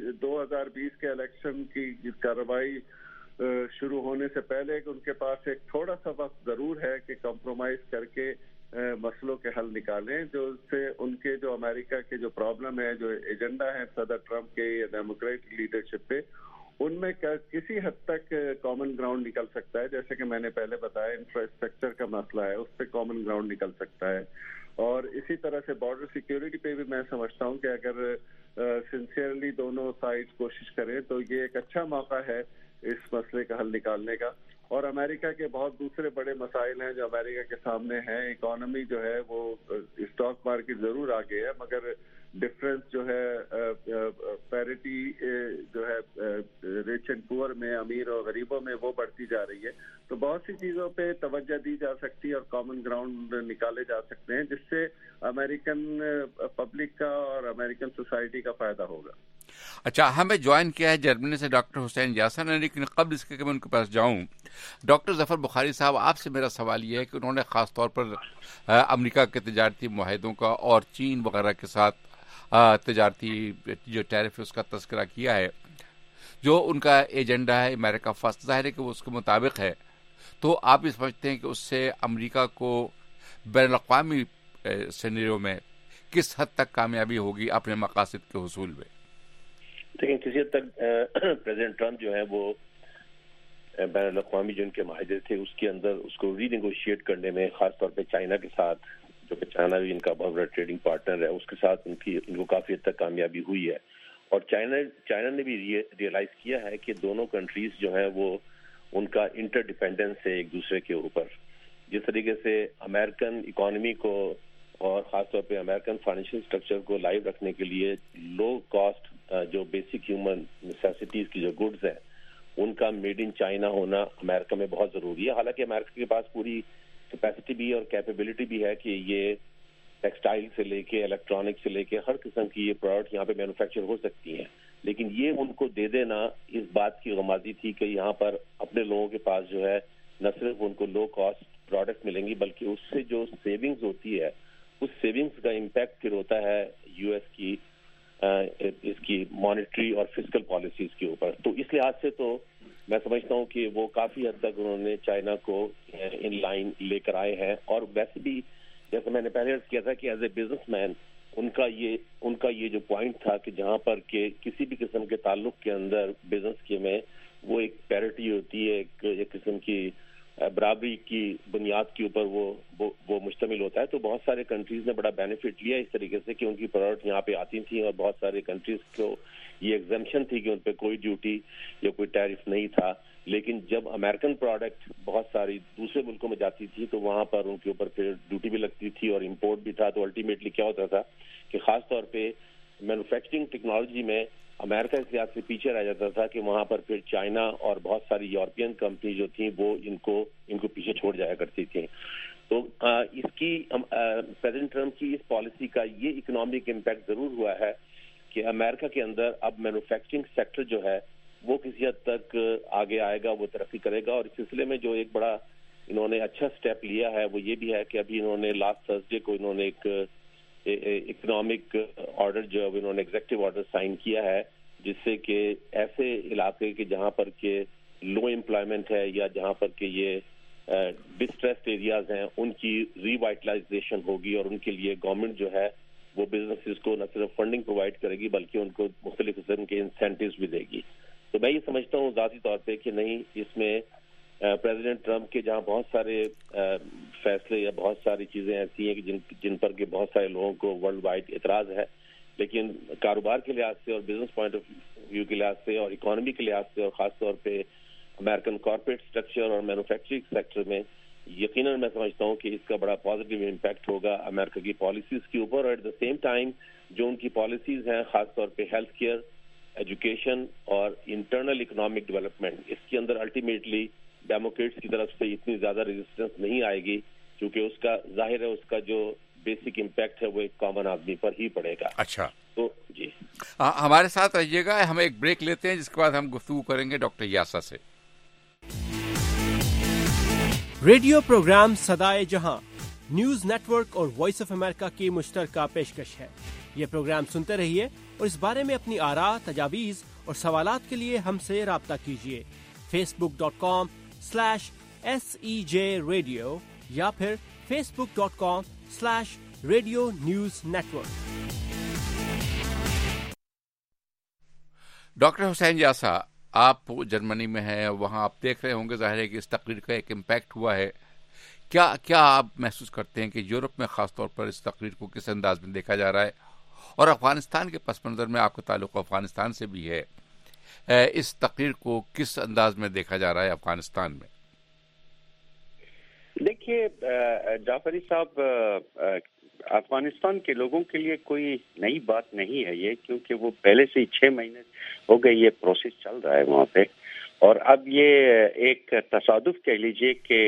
2020 کے الیکشن کی کارروائی شروع ہونے سے پہلے کہ ان کے پاس ایک تھوڑا سا وقت ضرور ہے کہ کمپرومائز کر کے مسئلوں کے حل نکالیں جو سے ان کے جو امریکہ کے جو پرابلم ہے جو ایجنڈا ہے صدر ٹرمپ کے یا ڈیموکریٹ لیڈرشپ پہ ان میں کسی حد تک کامن گراؤنڈ نکل سکتا ہے. جیسے کہ میں نے پہلے بتایا انفراسٹرکچر کا مسئلہ ہے اس پہ کامن گراؤنڈ نکل سکتا ہے. اور اسی طرح سے بارڈر سیکیورٹی پہ بھی میں سمجھتا ہوں کہ اگر سنسیئرلی دونوں سائڈ کوشش کریں تو یہ ایک اچھا موقع ہے اس مسئلے کا حل نکالنے کا. اور امریکہ کے بہت دوسرے بڑے مسائل ہیں جو امریکہ کے سامنے ہیں. اکانومی جو ہے وہ اسٹاک مارکیٹ ضرور آگے ہے مگر ڈفرینس جو ہے پیرٹی جو ہے ریچ اینڈ پور میں امیر اور غریبوں میں وہ بڑھتی جا رہی ہے. تو بہت سی چیزوں پہ توجہ دی جا سکتی ہے اور کامن گراؤنڈ نکالے جا سکتے ہیں جس سے امریکن پبلک کا اور امریکن سوسائٹی کا فائدہ ہوگا. اچھا, ہمیں جوائن کیا ہے جرمنی سے ڈاکٹر حسین یاسر نے, لیکن قبل اس کے کہ میں ان کے پاس جاؤں ڈاکٹر ظفر بخاری صاحب آپ سے میرا سوال یہ ہے کہ انہوں نے خاص طور پر امریکہ کے تجارتی معاہدوں کا اور چین وغیرہ کے ساتھ تجارتی جو ٹیرف ہے اس کا تذکرہ کیا ہے. جو ان کا ایجنڈا ہے امریکہ فرسٹ, ظاہر ہے کہ وہ اس کے مطابق ہے. تو آپ یہ سمجھتے ہیں کہ اس سے امریکہ کو بین الاقوامی سینیریو میں کس حد تک کامیابی ہوگی اپنے مقاصد کے حصول میں؟ لیکن کسی حد تک پریزیڈنٹ ٹرمپ جو ہے وہ بین الاقوامی جو ان کے معاہدے تھے اس کے اندر اس کو ری نیگوشیٹ کرنے میں خاص طور پہ چائنا کے ساتھ, جو کہ چائنا بھی ان کا بہت بڑا ٹریڈنگ پارٹنر ہے, اس کے ساتھ ان کو کافی حد تک کامیابی ہوئی ہے. اور چائنا نے بھی ریئلائز کیا ہے کہ دونوں کنٹریز جو ہیں وہ ان کا انٹر ڈیپینڈنس ہے ایک دوسرے کے اوپر. جس طریقے سے امریکن اکانومی کو اور خاص طور پہ امریکن فائنینشیل اسٹرکچر کو لائیو رکھنے کے لیے لو کاسٹ جو بیسک ہیومن نیسیسٹیز کی جو گڈز ہیں ان کا میڈ ان چائنا ہونا امریکہ میں بہت ضروری ہے. حالانکہ امریکہ کے پاس پوری کیپیسٹی بھی اور کیپیبلٹی بھی ہے کہ یہ ٹیکسٹائل سے لے کے الیکٹرانک سے لے کے ہر قسم کی یہ پروڈکٹ یہاں پہ مینوفیکچر ہو سکتی ہیں. لیکن یہ ان کو دے دینا اس بات کی غمازی تھی کہ یہاں پر اپنے لوگوں کے پاس جو ہے نہ صرف ان کو لو کاسٹ پروڈکٹ ملیں گی بلکہ اس سے جو سیونگز ہوتی ہے اس سیونگز کا امپیکٹ پھر ہوتا ہے یو ایس کی اس کی مانیٹری اور فسکل پالیسیز کے اوپر. تو اس لحاظ سے تو میں سمجھتا ہوں کہ وہ کافی حد تک انہوں نے چائنا کو ان لائن لے کر آئے ہیں. اور ویسے بھی جیسے میں نے پہلے عرض کیا تھا کہ ایز اے بزنس مین ان کا یہ جو پوائنٹ تھا کہ جہاں پر کہ کسی بھی قسم کے تعلق کے اندر بزنس کے میں وہ ایک پیرٹی ہوتی ہے, ایک قسم کی برابری کی بنیاد کے اوپر وہ مشتمل ہوتا ہے. تو بہت سارے کنٹریز نے بڑا بینیفٹ لیا اس طریقے سے کہ ان کی پروڈکٹ یہاں پہ آتی تھیں اور بہت سارے کنٹریز کو یہ ایگزمپشن تھی کہ ان پہ کوئی ڈیوٹی یا کوئی ٹیرف نہیں تھا. لیکن جب امریکن پروڈکٹ بہت ساری دوسرے ملکوں میں جاتی تھی تو وہاں پر ان کے اوپر پھر ڈیوٹی بھی لگتی تھی اور امپورٹ بھی تھا. تو الٹیمیٹلی کیا ہوتا تھا کہ خاص طور پہ مینوفیکچرنگ ٹیکنالوجی میں امریکہ اس لحاظ سے پیچھے رہ جاتا تھا کہ وہاں پر پھر چائنا اور بہت ساری یورپین کمپنی جو تھیں وہ ان کو پیچھے چھوڑ جایا کرتی تھیں. تو اس کی پریزیڈنٹ ٹرمپ کی اس پالیسی کا یہ اکنامک امپیکٹ ضرور ہوا ہے کہ امریکہ کے اندر اب مینوفیکچرنگ سیکٹر جو ہے وہ کسی حد تک آگے آئے گا, وہ ترقی کرے گا. اور اس سلسلے میں جو ایک بڑا انہوں نے اچھا سٹیپ لیا ہے وہ یہ بھی ہے کہ ابھی انہوں نے لاسٹ تھرسڈے کو انہوں نے ایک اکنامک آرڈر جو انہوں نے ایگزیکٹو آرڈر سائن کیا ہے, جس سے کہ ایسے علاقے کے جہاں پر کہ لو امپلائمنٹ ہے یا جہاں پر کہ یہ ڈسٹریسڈ ایریاز ہیں ان کی ری وائٹلائزیشن ہوگی اور ان کے لیے گورنمنٹ جو ہے وہ بزنسز کو نہ صرف فنڈنگ پرووائڈ کرے گی بلکہ ان کو مختلف قسم کے انسینٹیوز بھی دے گی. تو میں یہ سمجھتا ہوں ذاتی طور پہ کہ نہیں, اس میں پریزیڈنٹ ٹرمپ کے جہاں بہت سارے فیصلے یا بہت ساری چیزیں ایسی ہیں کہ جن پر کہ بہت سارے لوگوں کو ورلڈ وائڈ اعتراض ہے, لیکن کاروبار کے لحاظ سے اور بزنس پوائنٹ آف ویو کے لحاظ سے اور اکانومی کے لحاظ سے اور خاص طور پہ امریکن کارپوریٹ اسٹرکچر اور مینوفیکچرنگ سیکٹر میں یقیناً میں سمجھتا ہوں کہ اس کا بڑا پازیٹیو امپیکٹ ہوگا امریکہ کی پالیسیز کے اوپر. اور ایٹ دا سیم ٹائم جو ان کی پالیسیز ہیں خاص طور پہ ہیلتھ کیئر, ایجوکیشن اور انٹرنل اکنامک ڈیولپمنٹ, اس کے اندر الٹیمیٹلی ڈیموکریٹس کی طرف سے اتنی زیادہ ریزسٹنس نہیں آئے گی کیونکہ اس کا ظاہر ہے اس کا جو بیسک امپیکٹ ہے وہ ایک کامن آدمی پر ہی پڑے گا. اچھا, تو جی ہمارے ساتھ رہیے گا, ہم ایک بریک لیتے ہیں جس کے بعد ہم گفتگو کریں گے ڈاکٹر یاسا سے. ریڈیو پروگرام صدائے جہاں نیوز نیٹ ورک اور وائس آف امریکہ کی مشترکہ پیشکش ہے. یہ پروگرام سنتے رہیے اور اس بارے میں اپنی آراء, تجاویز اور سوالات کے لیے ہم سے رابطہ کیجیے. facebook.com/SEJ Radio یا پھر facebook.com/Radio News Network. Doctor Hussain Yasa, آپ جرمنی میں ہیں, وہاں آپ دیکھ رہے ہوں گے ظاہر ہے کہ اس تقریر کا ایک امپیکٹ ہوا ہے. کیا آپ محسوس کرتے ہیں کہ یورپ میں خاص طور پر اس تقریر کو کس انداز میں دیکھا جا رہا ہے, اور افغانستان کے پس منظر میں آپ کا تعلق افغانستان سے بھی ہے, اس تقریر کو کس انداز میں دیکھا جا رہا ہے افغانستان میں؟ دیکھیے جعفری صاحب, افغانستان کے لوگوں کے لیے کوئی نئی بات نہیں ہے یہ, کیونکہ وہ پہلے سے ہی 6 مہینے ہو گئے یہ پروسیس چل رہا ہے وہاں پہ. اور اب یہ ایک تصادف کہہ لیجئے کہ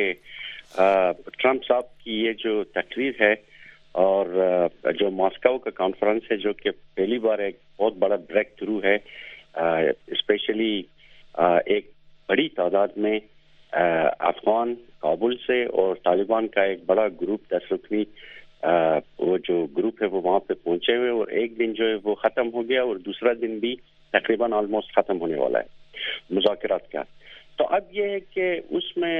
ٹرمپ صاحب کی یہ جو تقریر ہے اور جو ماسکو کا کانفرنس ہے جو کہ پہلی بار ایک بہت بڑا بریک تھرو ہے, اسپیشلی ایک بڑی تعداد میں افغان کابل سے اور طالبان کا ایک بڑا گروپ 10 رکنی وہ جو گروپ ہے وہ وہاں پہ پہنچے ہوئے, اور ایک دن جو ہے وہ ختم ہو گیا اور دوسرا دن بھی تقریباً آلموسٹ ختم ہونے والا ہے مذاکرات کا. تو اب یہ ہے کہ اس میں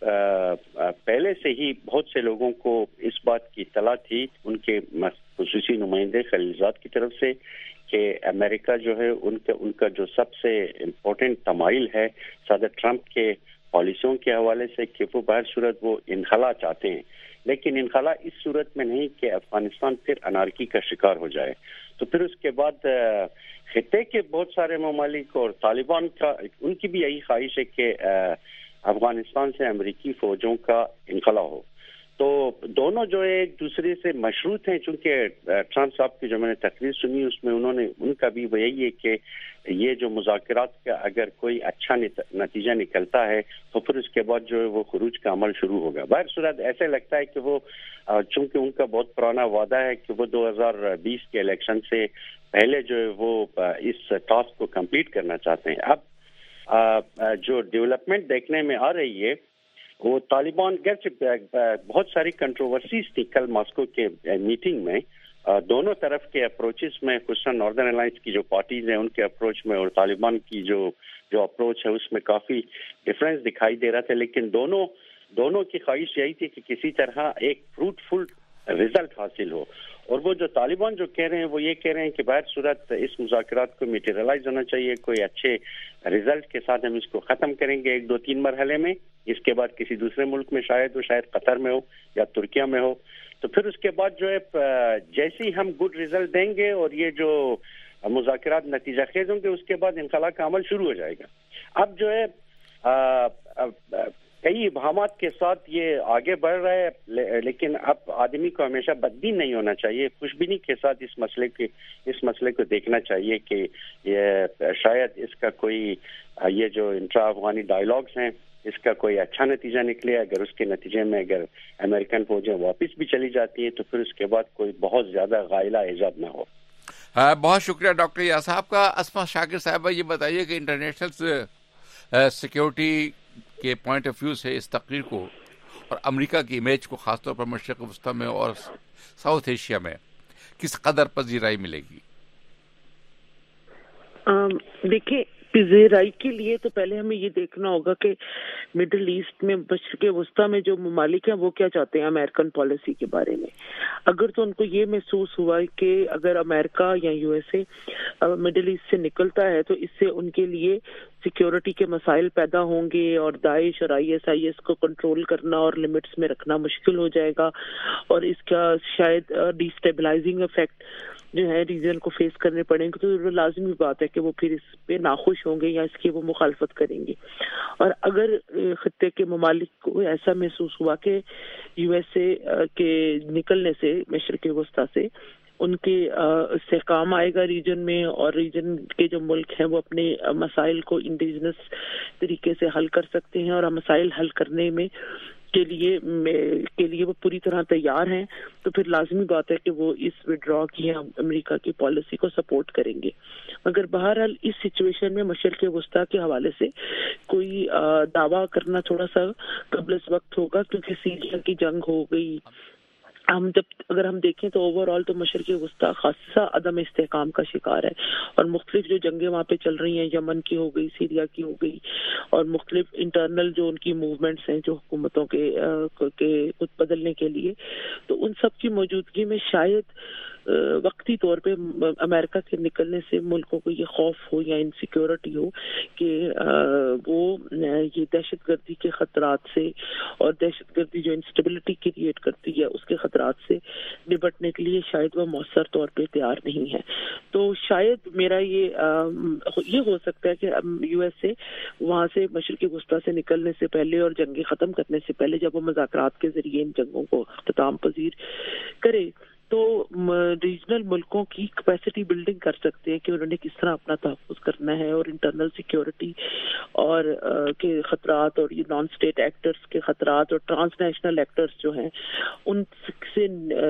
پہلے سے ہی بہت سے لوگوں کو اس بات کی اطلاع تھی, ان کے خصوصی نمائندے خلیلزاد کی طرف سے, کہ امریکہ جو ہے ان کا جو سب سے امپورٹنٹ تمائل ہے صدر ٹرمپ کے پالیسیوں کے حوالے سے کہ وہ بہر صورت وہ انخلا چاہتے ہیں, لیکن انخلا اس صورت میں نہیں کہ افغانستان پھر انارکی کا شکار ہو جائے. تو پھر اس کے بعد خطے کے بہت سارے ممالک اور طالبان کا ان کی بھی یہی خواہش ہے کہ افغانستان سے امریکی فوجوں کا انخلا ہو. تو دونوں جو ہے ایک دوسرے سے مشروط ہیں, چونکہ ٹرمپ صاحب کی جو میں نے تقریر سنی اس میں ان کا بھی یہی ہے کہ یہ جو مذاکرات کا اگر کوئی اچھا نتیجہ نکلتا ہے تو پھر اس کے بعد جو ہے وہ خروج کا عمل شروع ہوگا. بہر صورت ایسے لگتا ہے کہ وہ چونکہ ان کا بہت پرانا وعدہ ہے کہ وہ 2020 کے الیکشن سے پہلے جو ہے وہ اس ٹاسک کو کمپلیٹ کرنا چاہتے ہیں. اب جو ڈیولپمنٹ دیکھنے میں آ رہی ہے وہ طالبان گرچہ بہت ساری کنٹروورسیز تھی کل ماسکو کے میٹنگ میں, دونوں طرف کے اپروچز میں, خصوصاً ناردرن الائنس کی جو پارٹیز ہیں ان کے اپروچ میں اور طالبان کی جو اپروچ ہے اس میں کافی ڈفرینس دکھائی دے رہا تھا, لیکن دونوں کی خواہش یہی تھی کہ کسی طرح ایک فروٹفل رزلٹ حاصل ہو. اور وہ جو طالبان جو کہہ رہے ہیں وہ یہ کہہ رہے ہیں کہ بہر صورت اس مذاکرات کو میٹیریلائز ہونا چاہیے, کوئی اچھے رزلٹ کے ساتھ ہم اس کو ختم کریں گے 1-2-3 مرحلے میں, اس کے بعد کسی دوسرے ملک میں شاید قطر میں ہو یا ترکیہ میں ہو. تو پھر اس کے بعد جو ہے جیسے ہی ہم گڈ ریزلٹ دیں گے اور یہ جو مذاکرات نتیجہ خیز ہوں گے, اس کے بعد انخلا کا عمل شروع ہو جائے گا. اب جو ہے کئی ابہامات کے ساتھ یہ آگے بڑھ رہا ہے, لیکن اب آدمی کو ہمیشہ بدبین نہیں ہونا چاہیے, خوش بینی کے ساتھ اس مسئلے کو دیکھنا چاہیے کہ یہ شاید اس کا کوئی یہ جو انٹرا افغانی ڈائیلاگز ہیں اس کا کوئی اچھا نتیجہ نکلے. اگر اس کے نتیجے میں اگر امریکن فوجیں واپس بھی چلی جاتی ہیں تو پھر اس کے بعد کوئی بہت زیادہ غائلہ ایجاد نہ ہو. بہت شکریہ ڈاکٹر یار صاحب کا. اسما شاکر صاحبہ, یہ بتائیے کہ انٹرنیشنل سیکیورٹی کے پوائنٹ آف ویو سے اس تقریر کو اور امریکہ کی امیج کو خاص طور پر مشرق وسطی میں اور ساؤتھ ایشیا میں کس قدر پذیرائی ملے گی؟ دیکھیں, پذیرائی کے لیے تو پہلے ہمیں یہ دیکھنا ہوگا کہ مڈل ایسٹ میں مشرق وسطی میں جو ممالک ہیں وہ کیا چاہتے ہیں امریکن پالیسی کے بارے میں. اگر تو ان کو یہ محسوس ہوا کہ اگر امریکہ یا U S A Middle East سے نکلتا ہے تو اس سے ان کے لیے سیکیورٹی کے مسائل پیدا ہوں گے اور داعش اور IS کو کنٹرول کرنا اور لمٹس میں رکھنا مشکل ہو جائے گا, اور اس کا شاید ڈی اسٹیبلائزنگ افیکٹ جو ہے ریجن کو فیس کرنے پڑیں گے, تو لازمی بات ہے کہ وہ پھر اس پہ ناخوش ہوں گے یا اس کی وہ مخالفت کریں گے. اور اگر خطے کے ممالک کو ایسا محسوس ہوا کہ یو ایس اے کے نکلنے سے مشرق وسطی سے ان کے استحکام آئے گا ریجن میں, اور ریجن کے جو ملک ہیں وہ اپنے مسائل کو انڈیجنس طریقے سے حل کر سکتے ہیں, اور مسائل حل کرنے میں کے لیے وہ پوری طرح تیار ہیں, تو پھر لازمی بات ہے کہ وہ اس وڈرا کی امریکہ کی پالیسی کو سپورٹ کریں گے. مگر بہرحال اس سچویشن میں مشرق وسطی کے حوالے سے کوئی دعویٰ کرنا تھوڑا سا قبل از وقت ہوگا, کیونکہ سیریا کی جنگ ہو گئی. اگر ہم دیکھیں تو اوور آل تو مشرق وسطی خاصا عدم استحکام کا شکار ہے, اور مختلف جو جنگیں وہاں پہ چل رہی ہیں, یمن کی ہو گئی, سیریا کی ہو گئی, اور مختلف انٹرنل جو ان کی موومنٹس ہیں جو حکومتوں کے خود بدلنے کے لیے, تو ان سب کی موجودگی میں شاید وقتی طور پہ امریکہ کے نکلنے سے ملکوں کو یہ خوف ہو یا انسیکیورٹی ہو کہ وہ یہ دہشت گردی کے خطرات سے اور دہشت گردی جو انسٹیبلٹی کریٹ کرتی ہے اس کے خطرات سے نپٹنے کے لیے شاید وہ مؤثر طور پہ تیار نہیں ہے. تو شاید میرا یہ ہو سکتا ہے کہ یو ایس اے وہاں سے مشرق وسطی سے نکلنے سے پہلے اور جنگیں ختم کرنے سے پہلے جب وہ مذاکرات کے ذریعے ان جنگوں کو اختتام پذیر کرے تو ریجنل ملکوں کی کیپیسٹی بلڈنگ کر سکتے ہیں کہ انہوں نے کس طرح اپنا تحفظ کرنا ہے, اور انٹرنل سیکیورٹی اور کے خطرات اور یہ نان اسٹیٹ ایکٹرز کے خطرات اور ٹرانس نیشنل ایکٹرز جو ہیں ان سے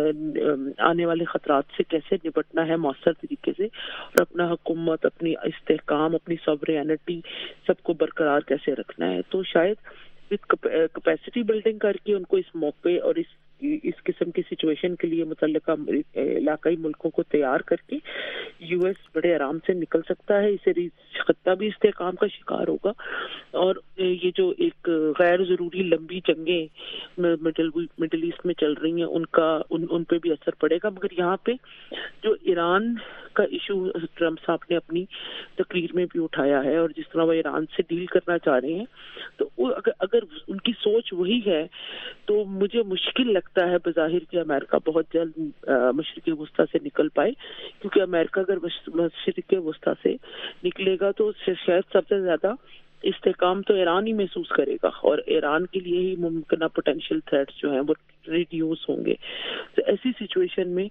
آنے والے خطرات سے کیسے نپٹنا ہے مؤثر طریقے سے, اور اپنا حکومت, اپنی استحکام, اپنی سوورینٹی سب کو برقرار کیسے رکھنا ہے. تو شاید کیپیسٹی بلڈنگ کر کے ان کو اس موقع اور اس قسم کی سچویشن کے لیے متعلقہ علاقائی ملکوں کو تیار کر کے یو ایس بڑے آرام سے نکل سکتا ہے. اسے خطہ بھی استحکام کا شکار ہوگا, اور یہ جو ایک غیر ضروری لمبی جنگیں مڈل ایسٹ میں چل رہی ہیں ان پہ بھی اثر پڑے گا. مگر یہاں پہ جو ایران کا ایشو ٹرمپ صاحب نے اپنی تقریر میں بھی اٹھایا ہے, اور جس طرح وہ ایران سے ڈیل کرنا چاہ رہے ہیں, تو اگر ان کی سوچ وہی ہے تو مجھے مشکل لگتا ہے بظاہر کہ امریکہ بہت جلد مشرق وسطی سے نکل پائے, کیونکہ امریکہ اگر مشرق وسطی سے نکلے گا تو شاید سب سے زیادہ استحکام تو ایران ہی محسوس کرے گا, اور ایران کے لیے ہی ممکنہ پوٹینشیل تھریٹس جو ہیں وہ ریڈیوس ہوں گے. تو ایسی سچویشن میں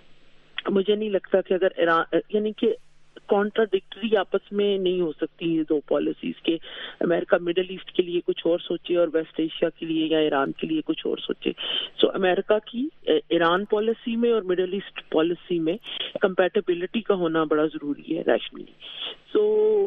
مجھے نہیں لگتا کہ اگر ایران یعنی کہ کانٹراڈکٹری آپس میں نہیں ہو سکتی یہ دو پالیسیز کے امریکہ مڈل ایسٹ کے لیے کچھ اور سوچے اور ویسٹ ایشیا کے لیے یا ایران کے لیے کچھ اور سوچے. سو امریکہ کی ایران پالیسی میں اور مڈل ایسٹ پالیسی میں کمپیٹیبلٹی کا ہونا بڑا ضروری ہے ریشنلی. سو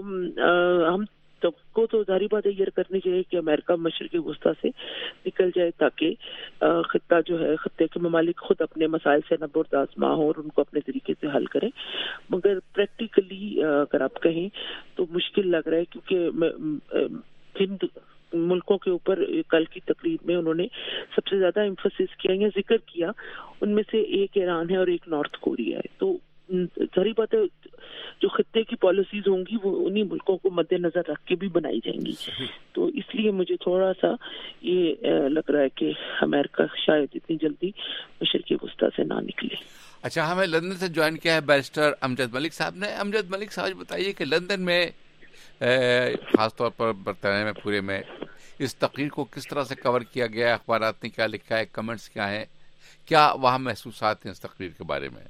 ہم سب کو تو ظاہری بات یہ کرنی چاہیے کہ امریکہ مشرق وسطی سے نکل جائے تاکہ خطہ جو ہے خطے کے ممالک خود اپنے مسائل سے نبرد آزما ہوں اور ان کو اپنے طریقے سے حل کریں. مگر پریکٹیکلی اگر آپ کہیں تو مشکل لگ رہا ہے, کیونکہ ہند ملکوں کے اوپر کل کی تقریر میں انہوں نے سب سے زیادہ ایمفسس کیا یا ذکر کیا, ان میں سے ایک ایران ہے اور ایک نارتھ کوریا ہے. تو ظاہری بات ہے جو خطے کی پالیسیز ہوں گی وہ انہی ملکوں کو مد نظر رکھ کے بھی بنائی جائیں گی. تو اس لیے مجھے تھوڑا سا یہ لگ رہا ہے کہ امریکہ شاید اتنی جلدی مشرق وسطیٰ سے نہ نکلے. اچھا، ہمیں لندن سے جوائن کیا ہے بیرسٹر امجد ملک صاحب نے. امجد ملک صاحب بتائیے کہ لندن میں خاص طور پر برطانیہ میں پورے میں اس تقریر کو کس طرح سے کور کیا گیا ہے، اخبارات نے کیا لکھا ہے، کمنٹس کیا ہیں، کیا وہاں محسوسات ہیں اس تقریر کے بارے میں؟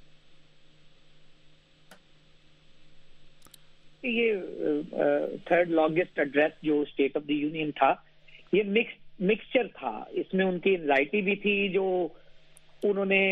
یہ تھرڈ لانگسٹ ایڈریس جو اسٹیٹ آف دی یونین تھا یہ مکسچر تھا. اس میں ان کی انزائٹی بھی تھی جو انہوں نے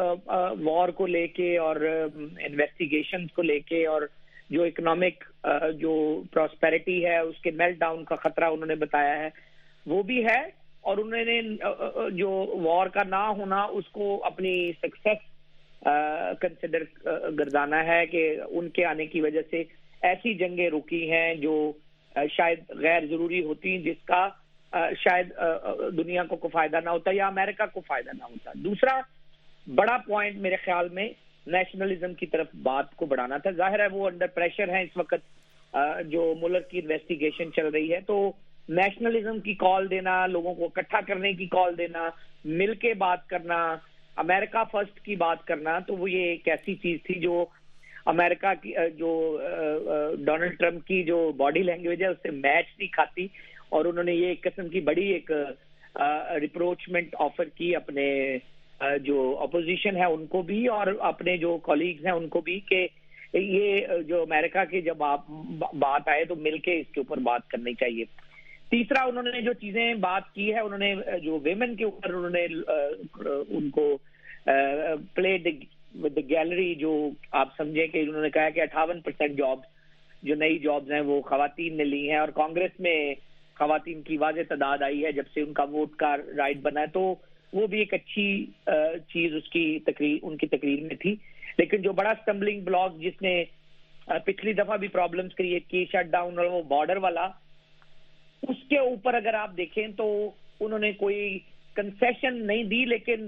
وار کو لے کے اور انویسٹیگیشنز کو لے کے اور جو اکنامک جو پراسپیرٹی ہے اس کے میلٹ ڈاؤن کا خطرہ انہوں نے بتایا ہے وہ بھی ہے. اور انہوں نے جو وار کا نہ ہونا اس کو اپنی سکسیس کنسیڈر گردانا ہے کہ ان کے آنے کی وجہ سے ایسی جنگیں رکی ہیں جو شاید غیر ضروری ہوتی جس کا شاید دنیا کو فائدہ نہ ہوتا یا امریکہ کو فائدہ نہ ہوتا. دوسرا بڑا پوائنٹ میرے خیال میں نیشنلزم کی طرف بات کو بڑھانا تھا. ظاہر ہے وہ انڈر پریشر ہیں اس وقت جو ملک کی انویسٹیگیشن چل رہی ہے، تو نیشنلزم کی کال دینا، لوگوں کو اکٹھا کرنے کی کال دینا، مل کے بات کرنا، امریکہ فرسٹ کی بات کرنا، تو وہ یہ ایک ایسی چیز تھی جو امریکہ کی جو ڈونلڈ ٹرمپ کی جو باڈی لینگویج ہے اس سے میچ نہیں کھاتی. اور انہوں نے یہ ایک قسم کی بڑی ایک ریپروچمنٹ آفر کی اپنے جو اپوزیشن ہے ان کو بھی اور اپنے جو کولیگز ہیں ان کو بھی کہ یہ جو امریکہ کے جب آپ بات آئے تو مل کے اس کے اوپر بات کرنی چاہیے. تیسرا انہوں نے جو چیزیں بات کی ہے انہوں نے جو ویمن کے اوپر انہوں نے ان کو پلے ود دا گیلری جو آپ سمجھیں کہ انہوں نے کہا کہ 58% جابز جو نئی جابز ہیں وہ خواتین نے لی ہیں اور کانگریس میں خواتین کی واضح تعداد آئی ہے جب سے ان کا ووٹ کا رائٹ بنا ہے. تو وہ بھی ایک اچھی چیز اس کی تقریر ان کی تقریر میں تھی. لیکن جو بڑا اسٹمبلنگ بلاک جس نے پچھلی دفعہ بھی پرابلمز کریٹ کی شٹ ڈاؤن اور وہ بارڈر والا، اس کے اوپر اگر آپ دیکھیں تو انہوں نے کوئی کنسیشن نہیں دی لیکن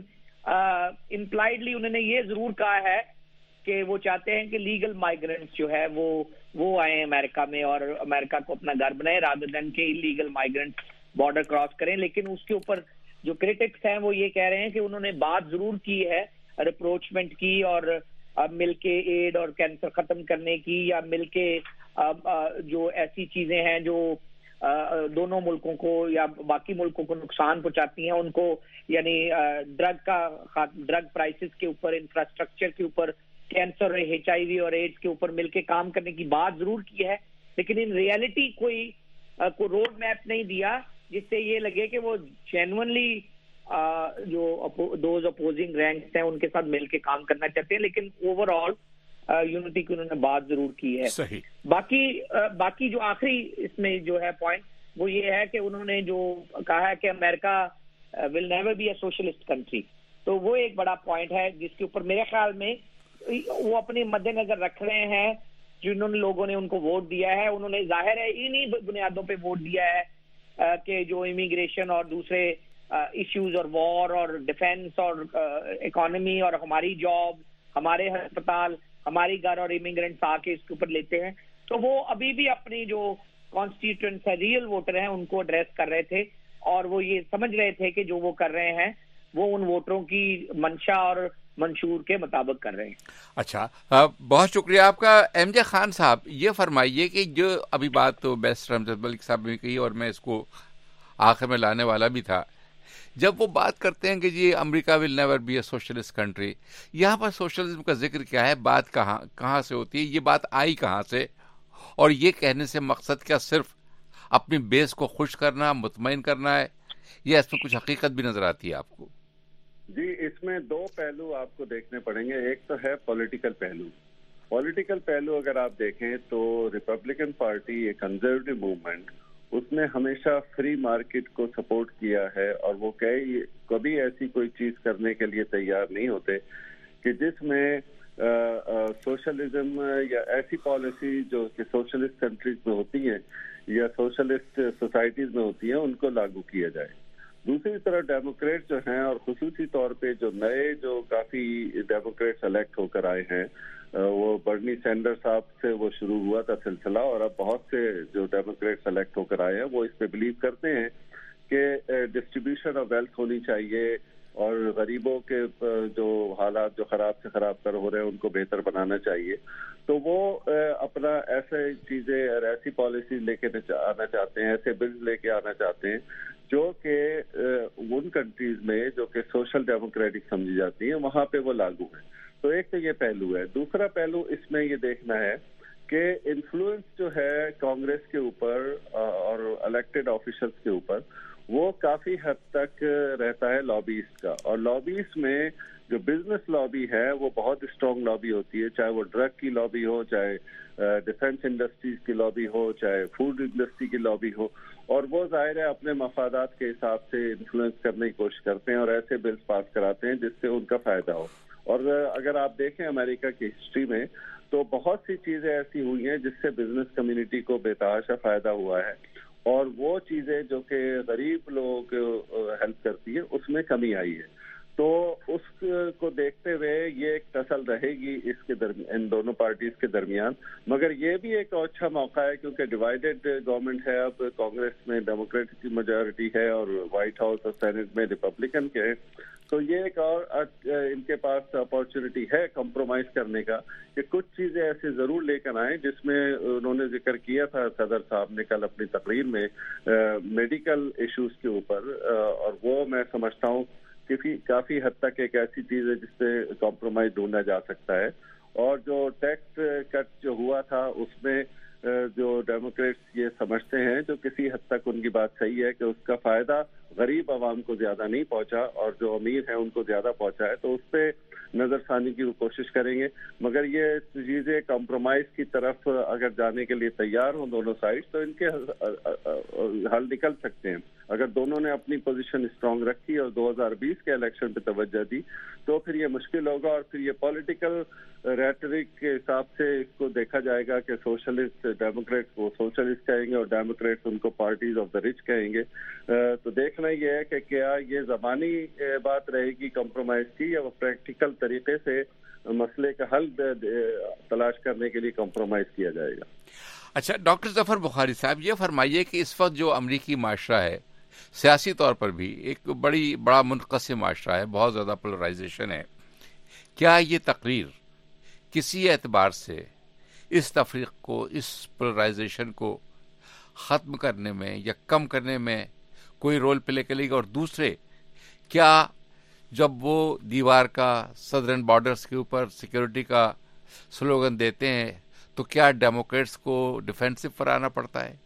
امپلائڈلی انہوں نے یہ ضرور کہا ہے کہ وہ چاہتے ہیں کہ لیگل مائیگرنٹس جو ہے وہ آئیں امریکہ میں اور امریکہ کو اپنا گھر بنائیں رادر دین کہ لیگل مائیگرنٹ بارڈر کراس کریں. لیکن اس کے اوپر جو کرٹکس ہیں وہ یہ کہہ رہے ہیں کہ انہوں نے بات ضرور کی ہے ریپروچمنٹ کی اور مل کے ایڈ اور کینسر ختم کرنے کی یا مل کے جو ایسی چیزیں ہیں جو دونوں ملکوں کو یا باقی ملکوں کو نقصان پہنچاتی ہیں ان کو، یعنی ڈرگ پرائسز کے اوپر، انفراسٹرکچر کے اوپر، کینسر، HIV اور ایڈز کے اوپر مل کے کام کرنے کی بات ضرور کی ہے. لیکن ان ریئلٹی کوئی روڈ میپ نہیں دیا جس سے یہ لگے کہ وہ جینوئنلی جو دوز اپوزنگ رینکس ہیں ان کے ساتھ مل کے کام کرنا چاہتے ہیں. لیکن اوور آل یونٹی کی انہوں نے بات ضرور کی ہے. صحیح. باقی جو آخری اس میں جو ہے پوائنٹ وہ یہ ہے کہ انہوں نے جو کہا ہے کہ امریکہ will never be a socialist country, تو وہ ایک بڑا پوائنٹ ہے جس کے اوپر میرے خیال میں وہ اپنے مد نظر رکھ رہے ہیں. جنہوں نے لوگوں نے ان کو ووٹ دیا ہے انہوں نے ظاہر ہے انہی بنیادوں پہ ووٹ دیا ہے کہ جو امیگریشن اور دوسرے ایشوز اور وار اور ڈیفینس اور اکانومی اور ہماری جاب، ہمارے ہسپتال، ہماری گھر اور امیگرینٹس آ کے اس کے اوپر لیتے ہیں. تو وہ ابھی بھی اپنی جو کانسٹیٹوئنٹس ہے، ریئل ووٹر ہیں، ان کو ایڈریس کر رہے تھے اور وہ یہ سمجھ رہے تھے کہ جو وہ کر رہے ہیں وہ ان ووٹروں کی منشا اور منشور کے مطابق کر رہے ہیں. اچھا، بہت شکریہ آپ کا. ایم جے خان صاحب یہ فرمائیے کہ جو ابھی بات تو بیرسٹر امجد ملک صاحب نے کہی اور میں اس کو آخر میں لانے والا بھی تھا، جب وہ بات کرتے ہیں کہ جی امریکہ will never be a socialist country, یہاں پر سوشلزم کا ذکر کیا ہے؟ بات کہاں سے ہوتی ہے؟ یہ بات آئی کہاں سے؟ اور یہ کہنے سے مقصد کیا صرف اپنی بیس کو خوش کرنا، مطمئن کرنا ہے، یا اس میں کچھ حقیقت بھی نظر آتی ہے آپ کو؟ جی، اس میں دو پہلو آپ کو دیکھنے پڑیں گے. ایک تو ہے پولیٹیکل پہلو. پولیٹیکل پہلو اگر آپ دیکھیں تو ریپبلکن پارٹی ایک کنزرویٹو موومنٹ، اس نے ہمیشہ فری مارکیٹ کو سپورٹ کیا ہے اور وہ کبھی ایسی کوئی چیز کرنے کے لیے تیار نہیں ہوتے کہ جس میں سوشلزم یا ایسی پالیسی جو کہ سوشلسٹ کنٹریز میں ہوتی ہیں یا سوشلسٹ سوسائٹیز میں ہوتی ہیں ان کو لاگو کیا جائے. دوسری طرف ڈیموکریٹ جو ہیں اور خصوصی طور پہ جو نئے جو کافی ڈیموکریٹ الیکٹ ہو کر آئے ہیں، وہ برنی سینڈر صاحب سے وہ شروع ہوا تھا سلسلہ، اور اب بہت سے جو ڈیموکریٹ الیکٹ ہو کر آئے ہیں وہ اس پہ بلیو کرتے ہیں کہ ڈسٹریبیوشن آف ویلتھ ہونی چاہیے اور غریبوں کے جو حالات جو خراب سے خراب تر ہو رہے ہیں ان کو بہتر بنانا چاہیے. تو وہ اپنا ایسے چیزیں اور ایسی پالیسیز لے کے آنا چاہتے ہیں، ایسے بلز لے کے آنا چاہتے ہیں جو کہ ان کنٹریز میں جو کہ سوشل ڈیموکریٹک سمجھی جاتی ہیں وہاں پہ وہ لاگو ہیں. تو ایک تو یہ پہلو ہے. دوسرا پہلو اس میں یہ دیکھنا ہے کہ انفلوئنس جو ہے کانگریس کے اوپر اور الیکٹڈ آفیشلز کے اوپر وہ کافی حد تک رہتا ہے لابیز کا، اور لابیز میں جو بزنس لابی ہے وہ بہت اسٹرانگ لابی ہوتی ہے، چاہے وہ ڈرگ کی لابی ہو، چاہے ڈیفنس انڈسٹریز کی لابی ہو، چاہے فوڈ انڈسٹری کی لابی ہو، اور وہ ظاہر ہے اپنے مفادات کے حساب سے انفلوئنس کرنے کی کوشش کرتے ہیں اور ایسے بلز پاس کراتے ہیں جس سے ان کا فائدہ ہو. اور اگر آپ دیکھیں امریکہ کی ہسٹری میں تو بہت سی چیزیں ایسی ہوئی ہیں جس سے بزنس کمیونٹی کو بے تحاشا فائدہ ہوا ہے، اور وہ چیزیں جو کہ غریب لوگوں کو ہیلپ کرتی ہے اس میں کمی آئی ہے. تو اس کو دیکھتے ہوئے یہ ایک ٹسل رہے گی اس کے درمیان، ان دونوں پارٹیز کے درمیان. مگر یہ بھی ایک اچھا موقع ہے کیونکہ ڈیوائیڈڈ گورنمنٹ ہے، اب کانگریس میں ڈیموکریٹ کی میجورٹی ہے اور وائٹ ہاؤس اور سینٹ میں ریپبلکن کے ہے. تو یہ ایک اور ان کے پاس اپارچونٹی ہے کمپرومائز کرنے کا کہ کچھ چیزیں ایسے ضرور لے کر آئیں جس میں انہوں نے ذکر کیا تھا صدر صاحب نے کل اپنی تقریر میں میڈیکل ایشوز کے اوپر، اور وہ میں سمجھتا ہوں کہ کافی حد تک ایک ایسی چیز ہے جس سے کمپرومائز ڈھونڈا جا سکتا ہے. اور جو ٹیکس کٹ جو ہوا تھا اس میں جو ڈیموکریٹس یہ سمجھتے ہیں جو کسی حد تک ان کی بات صحیح ہے کہ اس کا فائدہ غریب عوام کو زیادہ نہیں پہنچا اور جو امیر ہیں ان کو زیادہ پہنچا ہے، تو اس پہ نظر ثانی کی وہ کوشش کریں گے. مگر یہ چیزیں کمپرومائز کی طرف اگر جانے کے لیے تیار ہوں دونوں سائڈ تو ان کے حل نکل سکتے ہیں. اگر دونوں نے اپنی پوزیشن اسٹرانگ رکھی اور 2020 کے الیکشن پہ توجہ دی تو پھر یہ مشکل ہوگا، اور پھر یہ پولیٹیکل ریٹرک کے حساب سے اس کو دیکھا جائے گا کہ سوشلسٹ ڈیموکریٹ کو سوشلسٹ کہیں گے اور ڈیموکریٹس ان کو پارٹیز آف دا رچ کہیں گے. تو دیکھنا یہ ہے کہ کیا یہ زبانی بات رہے گی کمپرومائز کی یا وہ پریکٹیکل طریقے سے مسئلے کا حل تلاش کرنے کے لیے کمپرومائز کیا جائے گا. اچھا ڈاکٹر ظفر بخاری صاحب، یہ فرمائیے کہ اس وقت جو امریکی معاشرہ ہے سیاسی طور پر بھی ایک بڑا منقسم معاشرہ ہے، بہت زیادہ پولرائزیشن ہے. کیا یہ تقریر کسی اعتبار سے اس تفریق کو، اس پولرائزیشن کو ختم کرنے میں یا کم کرنے میں کوئی رول پلے کرے گا؟ اور دوسرے، کیا جب وہ دیوار کا سدرن بارڈرز کے اوپر سیکورٹی کا سلوگن دیتے ہیں تو کیا ڈیموکریٹس کو ڈیفینسو پر آنا پڑتا ہے؟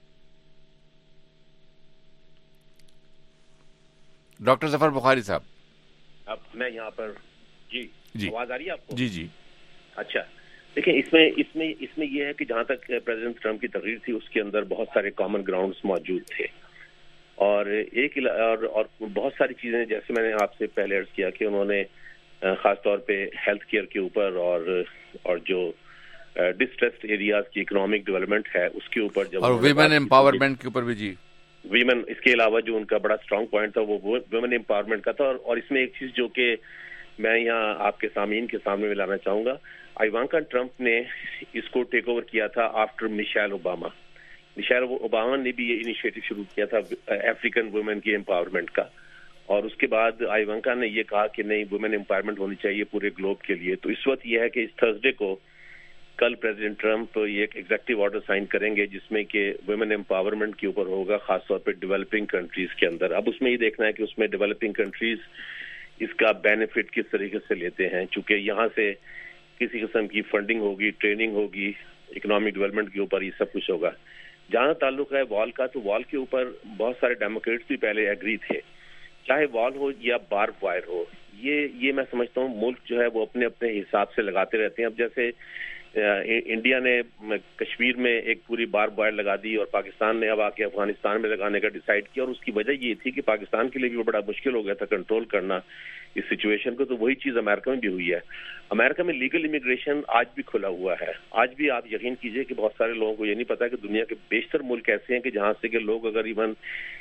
ڈاکٹر ظفر بخاری صاحب. اب میں یہاں پر جی آواز آ رہی ہے آپ کو؟ جی. اچھا دیکھیں، اس میں یہ ہے کہ جہاں تک پریزیڈنٹ ٹرمپ کی تقریر تھی اس کے اندر بہت سارے کامن گراؤنڈز موجود تھے، اور بہت ساری چیزیں جیسے میں نے آپ سے پہلے عرض کیا کہ انہوں نے خاص طور پہ ہیلتھ کیئر کے اوپر اور جو ڈسٹریسڈ ایریاز کی اکنامک ڈیولپمنٹ ہے اس کے اوپر، جب اور ویمن امپاورمنٹ کے اوپر بھی جی ویمن، اس کے علاوہ جو ان کا بڑا اسٹرانگ پوائنٹ تھا وہ ویمن امپاورمنٹ کا تھا. اور اس میں ایک چیز جو کہ میں یہاں آپ کے سامعین کے سامنے میں لانا چاہوں گا، ایوانکا ٹرمپ نے اس کو ٹیک اوور کیا تھا after Michelle Obama. Michelle Obama نے بھی یہ انیشیٹو شروع کیا تھا افریقن وومن کی امپاورمنٹ کا، اور اس کے بعد ایوانکا نے یہ کہا کہ نہیں، وومن امپاورمنٹ ہونی چاہیے پورے گلوب کے لیے. تو اس وقت یہ ہے کہ اس تھرسڈے کو کل پریزیڈنٹ ٹرمپ یہ ایک ایگزیکٹو آرڈر سائن کریں گے جس میں کہ ویمن امپاورمنٹ کے اوپر ہوگا، خاص طور پہ ڈیولپنگ کنٹریز کے اندر. اب اس میں یہ دیکھنا ہے کہ اس میں ڈیولپنگ کنٹریز اس کا بینیفٹ کس طریقے سے لیتے ہیں، چونکہ یہاں سے کسی قسم کی فنڈنگ ہوگی، ٹریننگ ہوگی، اکنامک ڈیولپمنٹ کے اوپر یہ سب کچھ ہوگا. جہاں تعلق ہے وال کا، تو وال کے اوپر بہت سارے ڈیموکریٹس بھی پہلے ایگری تھے، چاہے وال ہو یا بارب وائر ہو. یہ میں سمجھتا ہوں ملک جو ہے وہ اپنے اپنے حساب سے لگاتے رہتے ہیں. اب جیسے انڈیا نے کشمیر میں ایک پوری بارب وائر لگا دی اور پاکستان نے اب آ کے افغانستان میں لگانے کا ڈیسائیڈ کیا، اور اس کی وجہ یہ تھی کہ پاکستان کے لیے بھی بڑا مشکل ہو گیا تھا کنٹرول کرنا اس سچویشن کو. تو وہی چیز امریکہ میں بھی ہوئی ہے. امریکہ میں لیگل امیگریشن آج بھی کھلا ہوا ہے. آج بھی آپ یقین کیجئے کہ بہت سارے لوگوں کو یہ نہیں پتا کہ دنیا کے بیشتر ملک ایسے ہیں کہ جہاں سے کہ لوگ اگر ایون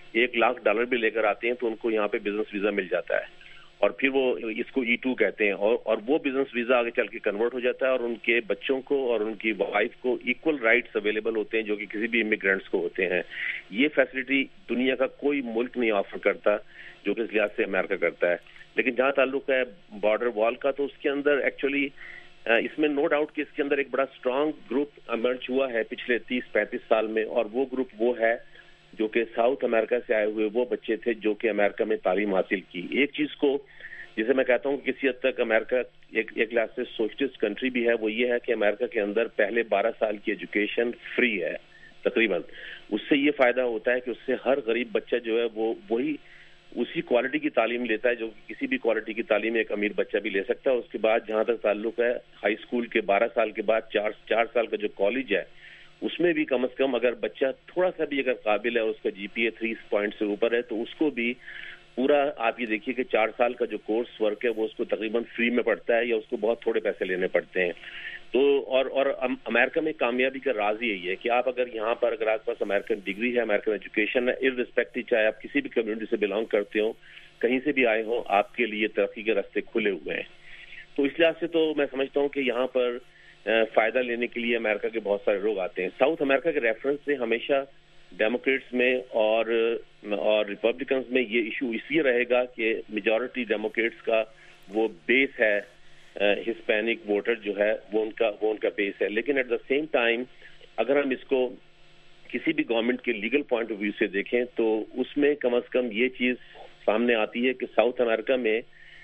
$1,00,000 بھی لے کر آتے ہیں تو ان کو یہاں پہ بزنس ویزا مل جاتا ہے, اور پھر وہ اس کو E2 کہتے ہیں, اور وہ بزنس ویزا آگے چل کے کنورٹ ہو جاتا ہے, اور ان کے بچوں کو اور ان کی وائف کو ایکول رائٹس اویلیبل ہوتے ہیں جو کہ کسی بھی امیگرینٹس کو ہوتے ہیں. یہ فیسلٹی دنیا کا کوئی ملک نہیں آفر کرتا جو کہ اس لحاظ سے امریکہ کرتا ہے. لیکن جہاں تعلق ہے بارڈر وال کا, تو اس کے اندر ایکچولی اس میں نو ڈاؤٹ کہ اس کے اندر ایک بڑا اسٹرانگ گروپ ایمرج ہوا ہے پچھلے 30-35 سال میں, اور وہ گروپ وہ ہے جو کہ ساؤتھ امریکہ سے آئے ہوئے وہ بچے تھے جو کہ امریکہ میں تعلیم حاصل کی. ایک چیز کو جسے میں کہتا ہوں کہ کسی حد تک امریکہ ایک لحاظ سے سوشلسٹ کنٹری بھی ہے, وہ یہ ہے کہ امریکہ کے اندر پہلے 12 سال کی ایجوکیشن فری ہے تقریباً. اس سے یہ فائدہ ہوتا ہے کہ اس سے ہر غریب بچہ جو ہے وہ وہی اسی کوالٹی کی تعلیم لیتا ہے جو کسی بھی کوالٹی کی تعلیم ایک امیر بچہ بھی لے سکتا ہے. اس کے بعد جہاں تک تعلق ہے ہائی اسکول کے 12 سال کے بعد 4 سال کا جو کالج ہے, اس میں بھی کم از کم اگر بچہ تھوڑا سا بھی اگر قابل ہے, اس کا GPA 3 پوائنٹ سے اوپر ہے, تو اس کو بھی پورا آپ یہ دیکھیے کہ 4 سال کا جو کورس ورک ہے وہ اس کو تقریباً فری میں پڑتا ہے یا اس کو بہت تھوڑے پیسے لینے پڑتے ہیں. تو اور امریکہ میں کامیابی کا راز یہی ہے کہ آپ اگر یہاں پر اگر آپ کے پاس امریکن ڈگری ہے, امریکن ایجوکیشن ہے, ارسپیکٹو چاہے آپ کسی بھی کمیونٹی سے بلانگ کرتے ہو, کہیں سے بھی آئے ہوں, آپ کے لیے ترقی کے راستے کھلے ہوئے ہیں. تو اس لحاظ سے تو میں سمجھتا ہوں کہ یہاں پر فائدہ لینے کے لیے امریکہ کے بہت سارے لوگ آتے ہیں. ساؤتھ امریکہ کے ریفرنس سے ہمیشہ ڈیموکریٹس میں اور ریپبلکنز میں یہ ایشو اس لیے رہے گا کہ میجورٹی ڈیموکریٹس کا وہ بیس ہے, ہسپینک ووٹر جو ہے وہ ان کا بیس ہے. لیکن ایٹ دا سیم ٹائم اگر ہم اس کو کسی بھی گورنمنٹ کے لیگل پوائنٹ آف ویو سے دیکھیں تو اس میں کم از کم یہ چیز سامنے آتی ہے کہ ساؤتھ امریکہ میں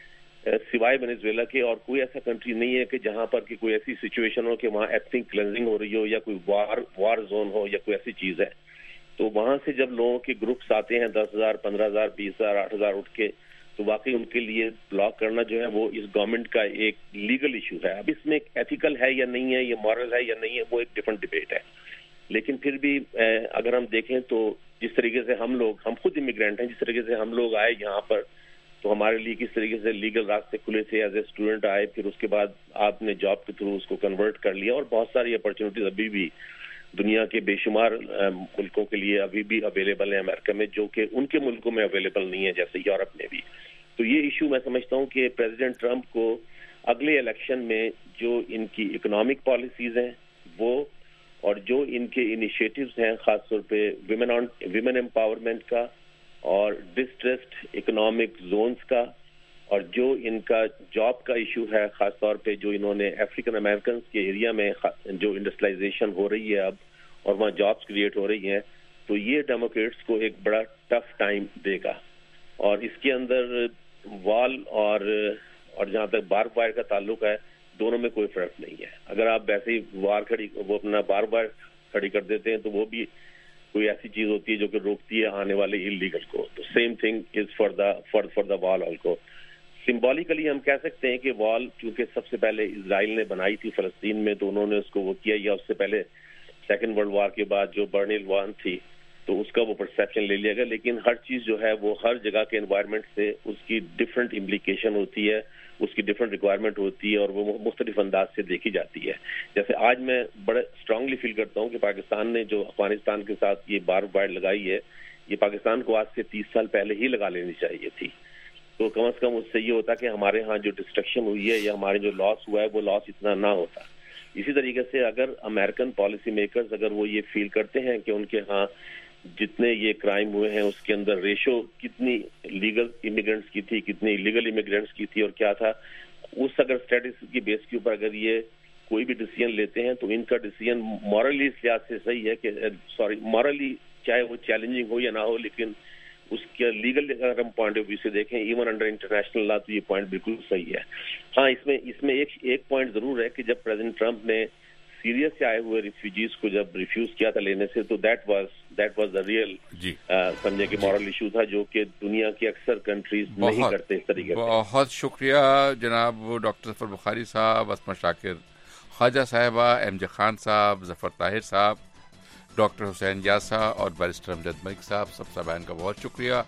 سوائے وینیزویلا کے اور کوئی ایسا کنٹری نہیں ہے کہ جہاں پر کہ کوئی ایسی سچویشن ہو کہ وہاں ایتھنک کلینزنگ ہو رہی ہو یا کوئی وار زون ہو یا کوئی ایسی چیز ہے. تو وہاں سے جب لوگوں کے گروپس آتے ہیں 10,000 15,000 20,000 8,000 اٹھ کے, تو واقعی ان کے لیے بلاک کرنا جو ہے وہ اس گورنمنٹ کا ایک لیگل ایشو ہے. اب اس میں ایتھیکل ہے یا نہیں ہے, یہ مورل ہے یا نہیں ہے, وہ ایک ڈفرنٹ ڈبیٹ ہے. لیکن پھر بھی اگر ہم دیکھیں تو جس طریقے سے ہم خود امیگرینٹ ہیں, جس طریقے سے ہم لوگ آئے یہاں پر, تو ہمارے لیے کس طریقے سے لیگل راستے کھلے تھے. ایز اے اسٹوڈنٹ آئے, پھر اس کے بعد آپ نے جاب کے تھرو اس کو کنورٹ کر لیا, اور بہت ساری اپرچونیٹیز ابھی بھی دنیا کے بے شمار ملکوں کے لیے ابھی بھی اویلیبل ہیں امریکہ میں, جو کہ ان کے ملکوں میں اویلیبل نہیں ہے, جیسے یورپ میں بھی. تو یہ ایشو میں سمجھتا ہوں کہ پریزیڈنٹ ٹرمپ کو اگلے الیکشن میں جو ان کی اکنامک پالیسیز ہیں وہ, اور جو ان کے انیشیٹوز ہیں خاص طور پہ ویمن امپاورمنٹ کا اور ڈسٹریسڈ اکنامک زونز کا, اور جو ان کا جاب کا ایشو ہے خاص طور پہ جو انہوں نے افریقن امریکنز کے ایریا میں جو انڈسٹریلائزیشن ہو رہی ہے اب اور وہاں جابس کریٹ ہو رہی ہیں, تو یہ ڈیموکریٹس کو ایک بڑا ٹف ٹائم دے گا. اور اس کے اندر وال اور جہاں تک بارب وائر کا تعلق ہے, دونوں میں کوئی فرق نہیں ہے. اگر آپ ویسے ہی وہ اپنا بارب وائر کھڑی کر دیتے ہیں تو وہ بھی کوئی ایسی چیز ہوتی ہے جو کہ روکتی ہے آنے والے انلیگل کو. تو same thing is for the wall also. Symbolically ہم کہہ سکتے ہیں کہ وال چونکہ سب سے پہلے اسرائیل نے بنائی تھی فلسطین میں, تو انہوں نے اس کو وہ کیا, یا اس سے پہلے سیکنڈ ورلڈ وار کے بعد جو برنل وان تھی تو اس کا وہ پرسیپشن لے لیا گیا. لیکن ہر چیز جو ہے وہ ہر جگہ کے انوائرمنٹ سے اس کی ڈفرینٹ امپلیکیشن ہوتی ہے, اس کی ڈفرینٹ ریکوائرمنٹ ہوتی ہے, اور وہ مختلف انداز سے دیکھی جاتی ہے. جیسے آج میں بڑے اسٹرانگلی فیل کرتا ہوں کہ پاکستان نے جو افغانستان کے ساتھ یہ بارب وائر لگائی ہے, یہ پاکستان کو آج سے 30 سال پہلے ہی لگا لینی چاہیے تھی. تو کم از کم اس سے یہ ہوتا کہ ہمارے ہاں جو ڈسٹرکشن ہوئی ہے یا ہمارے جو لاس ہوا ہے وہ لاس اتنا نہ ہوتا. اسی طریقے سے اگر امریکن پالیسی میکرز اگر وہ یہ فیل کرتے ہیں کہ ان کے ہاں جتنے یہ کرائم ہوئے ہیں اس کے اندر ریشو کتنی لیگل امیگرینٹس کی تھی, کتنی الیگل امیگرینٹس کی تھی اور کیا تھا, اس اگر اسٹیٹس کی بیس کے اوپر اگر یہ کوئی بھی ڈیسیژن لیتے ہیں تو ان کا ڈیسیژن مورلی اس لحاظ سے صحیح ہے کہ مورلی چاہے وہ چیلنجنگ ہو یا نہ ہو, لیکن اس کے لیگل اگر ہم پوائنٹ آف ویو سے دیکھیں ایون انڈر انٹرنیشنل لا تو یہ پوائنٹ بالکل صحیح ہے. ہاں اس میں ایک پوائنٹ ضرور ہے کہ جب پریزیڈنٹ ٹرمپ نے سیریا سے آئے ہوئے ریفیوجیز کو جب ریفیوز کیا تھا لینے سے, تو دیٹ واز دا ریئل سمجھے کہ مورل ایشو تھا جو کہ دنیا کی اکثر کنٹریز نہیں کرتے اس طریقے سے. بہت شکریہ جناب ڈاکٹر ظفر بخاری صاحب, اسما شاکر خواجہ صاحبہ, ایم جے خان صاحب, ظفر طاہر صاحب, ڈاکٹر حسین یاسا اور بیرسٹر امجد ملک صاحب, سب سبان کا بہت شکریہ.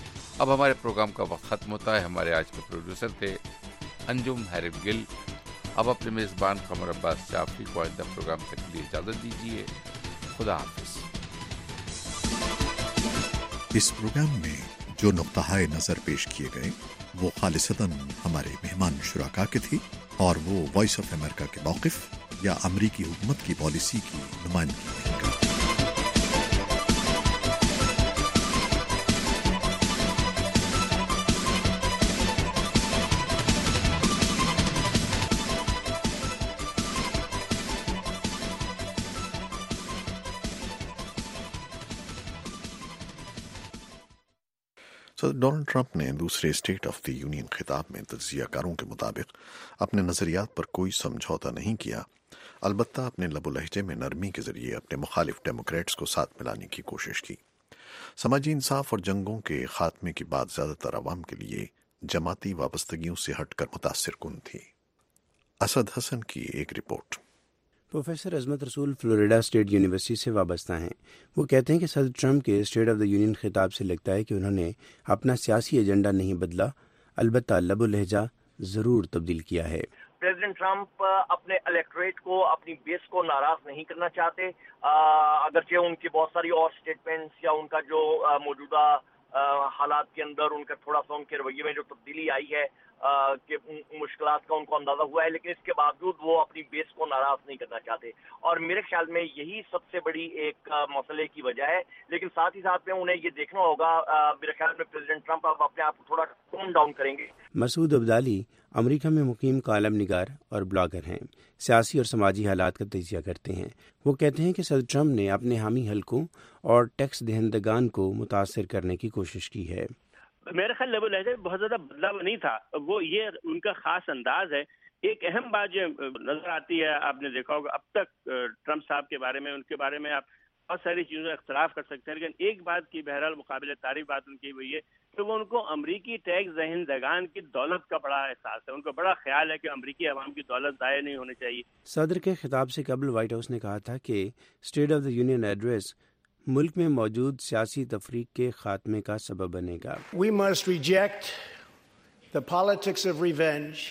اب ہمارے پروگرام کا وقت ختم ہوتا ہے. ہمارے آج کے پروڈیوسر تھے انجم حیرب گل. اب اپنے میزبان قمر عباس جعفری کو آئندہ پروگرام تک کے لیے اجازت دیجیے. خدا حافظ. اس پروگرام میں جو نقطہ نظر پیش کیے گئے وہ خالصتاً ہمارے مہمان شرکاء کے تھی اور وہ وائس آف امریکہ کے موقف یا امریکی حکومت کی پالیسی کی نمائندگی نہیں کرتے۔ صدر ڈونلڈ ٹرمپ نے دوسرے اسٹیٹ آف دی یونین خطاب میں تجزیہ کاروں کے مطابق اپنے نظریات پر کوئی سمجھوتا نہیں کیا، البتہ اپنے لب و لہجے میں نرمی کے ذریعے اپنے مخالف ڈیموکریٹس کو ساتھ ملانے کی کوشش کی۔ سماجی انصاف اور جنگوں کے خاتمے کی بات زیادہ تر عوام کے لیے جماعتی وابستگیوں سے ہٹ کر متاثر کن تھی۔ اسد حسن کی ایک رپورٹ۔ پروفیسر عظمت رسول فلوریڈا اسٹیٹ یونیورسٹی سے وابستہ ہیں۔ وہ کہتے ہیں کہ صدر ٹرمپ کے اسٹیٹ آف دا یونین خطاب سے لگتا ہے کہ انہوں نے اپنا سیاسی ایجنڈا نہیں بدلا، البتہ لب و لہجہ ضرور تبدیل کیا ہے۔ پریزیڈنٹ ٹرمپ اپنے الیکٹوریٹ کو، اپنی بیس کو ناراض نہیں کرنا چاہتے، اگرچہ ان کی بہت ساری اور اسٹیٹمنٹس یا ان کا جو موجودہ حالات کے اندر ان کا تھوڑا سا ان کے رویے میں جو تبدیلی آئی ہے کہ مشکلات کا ان کو اندازہ ہوا ہے، لیکن اس کے باوجود وہ اپنی بیس کو ناراض نہیں کرنا چاہتے، اور میرے خیال میں یہی سب سے بڑی ایک مسئلے کی وجہ ہے۔ لیکن ساتھ ہی ساتھ میں انہیں یہ دیکھنا ہوگا، میرے خیال میں پریزیڈنٹ ٹرمپ اب اپنے آپ کو تھوڑا ٹون ڈاؤن کریں گے۔ مسعود عبدالی امریکہ میں مقیم کالم نگار اور بلاگر ہیں، سیاسی اور سماجی حالات کا تجزیہ کرتے ہیں۔ وہ کہتے ہیں کہ صدر ٹرمپ نے اپنے حامی حلقوں اور ٹیکس دہندگان کو متاثر کرنے کی کوشش کی ہے۔ میرے خیال لب و لہجہ بہت زیادہ بدلاؤ نہیں تھا، وہ یہ ان کا خاص انداز ہے۔ ایک اہم بات جو نظر آتی ہے، آپ نے دیکھا ہوگا اب تک ٹرمپ صاحب کے بارے میں، ان کے بارے میں آپ بہت ساری چیزوں میں اختلاف کر سکتے ہیں، لیکن ایک بات کی بہرحال مقابل تعریف بات ان کی ہوئی ہے کہ وہ ان کو امریکی ٹیکس دہندگان کی دولت کا بڑا احساس ہے، ان کو بڑا خیال ہے کہ امریکی عوام کی دولت ضائع نہیں ہونی چاہیے۔ صدر کے خطاب سے قبل وائٹ ہاؤس نے کہا تھا کہ State of the union address ملک میں موجود سیاسی تفریق کے خاتمے کا سبب بنے گا۔ We must reject the politics of revenge,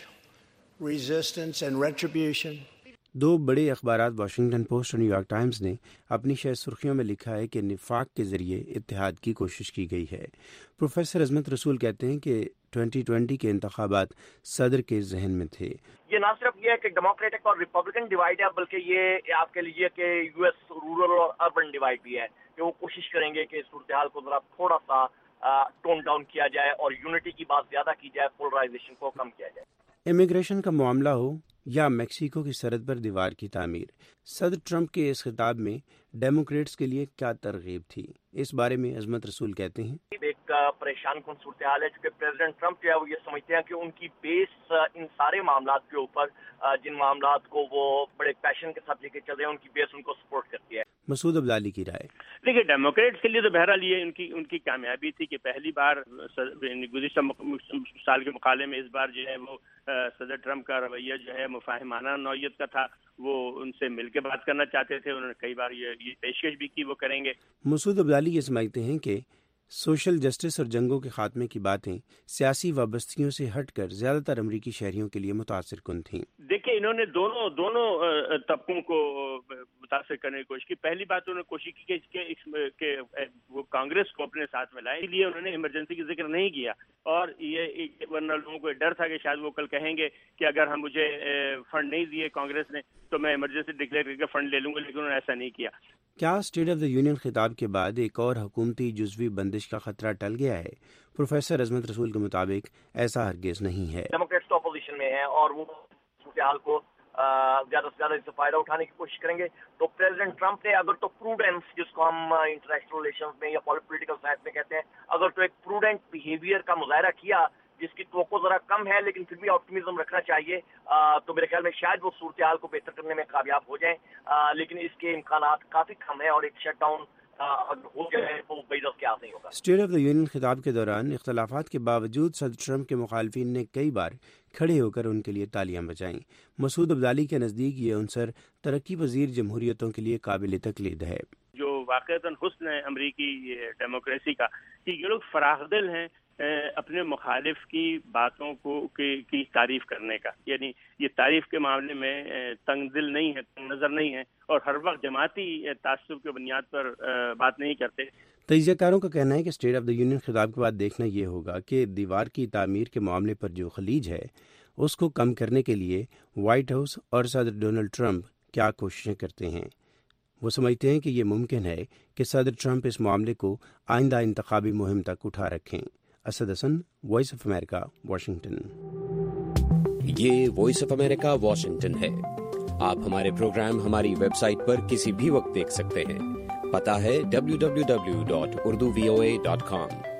resistance and retribution. دو بڑے اخبارات واشنگٹن پوسٹ اور نیو یارک ٹائمز نے اپنی شہ سرخیوں میں لکھا ہے کہ نفاق کے ذریعے اتحاد کی کوشش کی گئی ہے۔ پروفیسر عظمت رسول کہتے ہیں کہ 2020 کے انتخابات صدر کے ذہن میں تھے۔ یہ نہ صرف یہ ہے کہ ڈیموکریٹک اور ریپبلکن ڈیوائڈ ہے، بلکہ یہ آپ کہہ لیجیے کہ یو ایس رورل اور اربن ڈیوائڈ بھی ہے، کہ وہ کوشش کریں گے کہ صورتحال کو ذرا تھوڑا سا ٹون ڈاؤن کیا جائے اور یونٹی کی بات زیادہ کی جائے، پولرائزیشن کو کم کیا جائے۔ امیگریشن کا معاملہ ہو یا میکسیکو کی سرحد پر دیوار کی تعمیر، صدر ٹرمپ کے اس خطاب میں ڈیموکریٹس کے لیے کیا ترغیب تھی، اس بارے میں عظمت رسول کہتے ہیں۔ ایک پریشان کن صورتحال ہے، چونکہ پریزیڈنٹ ٹرمپ جو ہے وہ یہ سمجھتے ہیں کہ ان کی بیس ان سارے معاملات کے اوپر، جن معاملات کو وہ بڑے پیشن کے ساتھ لے کے چل رہے ہیں، ان کی بیس ان کو سپورٹ کرتی ہے۔ مسعود عبدالی کی رائے۔ دیکھیے ڈیموکریٹس کے لیے تو بہرحال یہ ان کی کامیابی تھی کہ پہلی بار گزشتہ سال کے مقابلے میں اس بار جو ہے وہ صدر ٹرمپ کا رویہ جو ہے مفاہمانہ نوعیت کا تھا، وہ ان سے مل کے بات کرنا چاہتے تھے، انہوں نے کئی بار یہ پیشکش بھی کی وہ کریں گے۔ مسعود عبدالی یہ سمجھتے ہیں کہ سوشل جسٹس اور جنگوں کے خاتمے کی باتیں سیاسی وابستگیوں سے ہٹ کر زیادہ تر امریکی شہریوں کے لیے متاثر کن تھیں۔ دیکھیں انہوں نے دونوں طبقوں کو متاثر کرنے کی کوشش کی۔ پہلی بات انہوں نے کوشش کی کہ وہ کانگریس کو اپنے ساتھ میں لائیں، اس لیے انہوں نے ایمرجنسی کی ذکر نہیں کیا، اور یہ ورنہ لوگوں کو ڈر تھا کہ شاید وہ کل کہیں گے کہ اگر ہم مجھے فنڈ نہیں دیے کانگریس نے تو میں ایمرجنسی ڈکلیئر کر کے فنڈ لے لوں گا، لیکن انہوں نے ایسا نہیں کیا۔ کیا اسٹیٹ آف دا یونین خطاب کے بعد ایک اور حکومتی جزوی بندش کا خطرہ ٹل گیا ہے؟ پروفیسر عظمت رسول کے مطابق ایسا ہرگز نہیں ہے۔ ڈیموکریٹس تو اپوزیشن میں ہیں اور وہ صورتحال کو زیادہ سے زیادہ اس سے فائدہ اٹھانے کی کوشش کریں گے، تو پریزیڈنٹ ٹرمپ نے اگر تو پروڈنس، جس کو ہم انٹرنیشنل ریلیشنز میں یا پولیٹیکل سائنس میں کہتے ہیں، اگر تو ایک پروڈنٹ بیہیویئر کا مظاہرہ کیا جس کی توقع ذرا کم ہے لیکن پھر بھی آپٹیمزم رکھنا چاہیے، تو میرے خیال میں شاید وہ صورتحال کو بہتر کرنے میں کامیاب ہو جائیں، لیکن اس کے امکانات کافی کم ہیں اور ایک شٹ ڈاؤن ہو جائے تو بئی دست کے آس نہیں ہوگا۔ اسٹیٹ آف دا یونین خطاب کے دوران اختلافات کے باوجود صدر ٹرمپ کے مخالفین نے کئی بار کھڑے ہو کر ان کے لیے تالیاں بجائیں۔ مسعود عبدالی کے نزدیک یہ عنصر ترقی پذیر جمہوریتوں کے لیے قابل تقلید ہے۔ جو واقعتاً حسن ہے امریکی ڈیموکریسی کا کہ یہ لوگ فراخ دل ہیں، اپنے مخالف کی باتوں کو کی تعریف کرنے کا، یعنی یہ تعریف کے معاملے میں تنگ دل نہیں ہے، تنگ نظر نہیں ہے، اور ہر وقت جماعتی تعصب کے بنیاد پر بات نہیں کرتے۔ تجزیہ کاروں کا کہنا ہے کہ اسٹیٹ آف دا یونین خطاب کے بعد دیکھنا یہ ہوگا کہ دیوار کی تعمیر کے معاملے پر جو خلیج ہے اس کو کم کرنے کے لیے وائٹ ہاؤس اور صدر ڈونلڈ ٹرمپ کیا کوششیں کرتے ہیں۔ وہ سمجھتے ہیں کہ یہ ممکن ہے کہ صدر ٹرمپ اس معاملے کو آئندہ انتخابی مہم تک اٹھا رکھیں۔ Asad Hassan, Voice of America, Washington. یہ وائس آف امریکہ واشنگٹن ہے۔ آپ ہمارے پروگرام ہماری ویب سائٹ پر کسی بھی وقت دیکھ سکتے ہیں۔ پتہ ہے www.urduvoa.com۔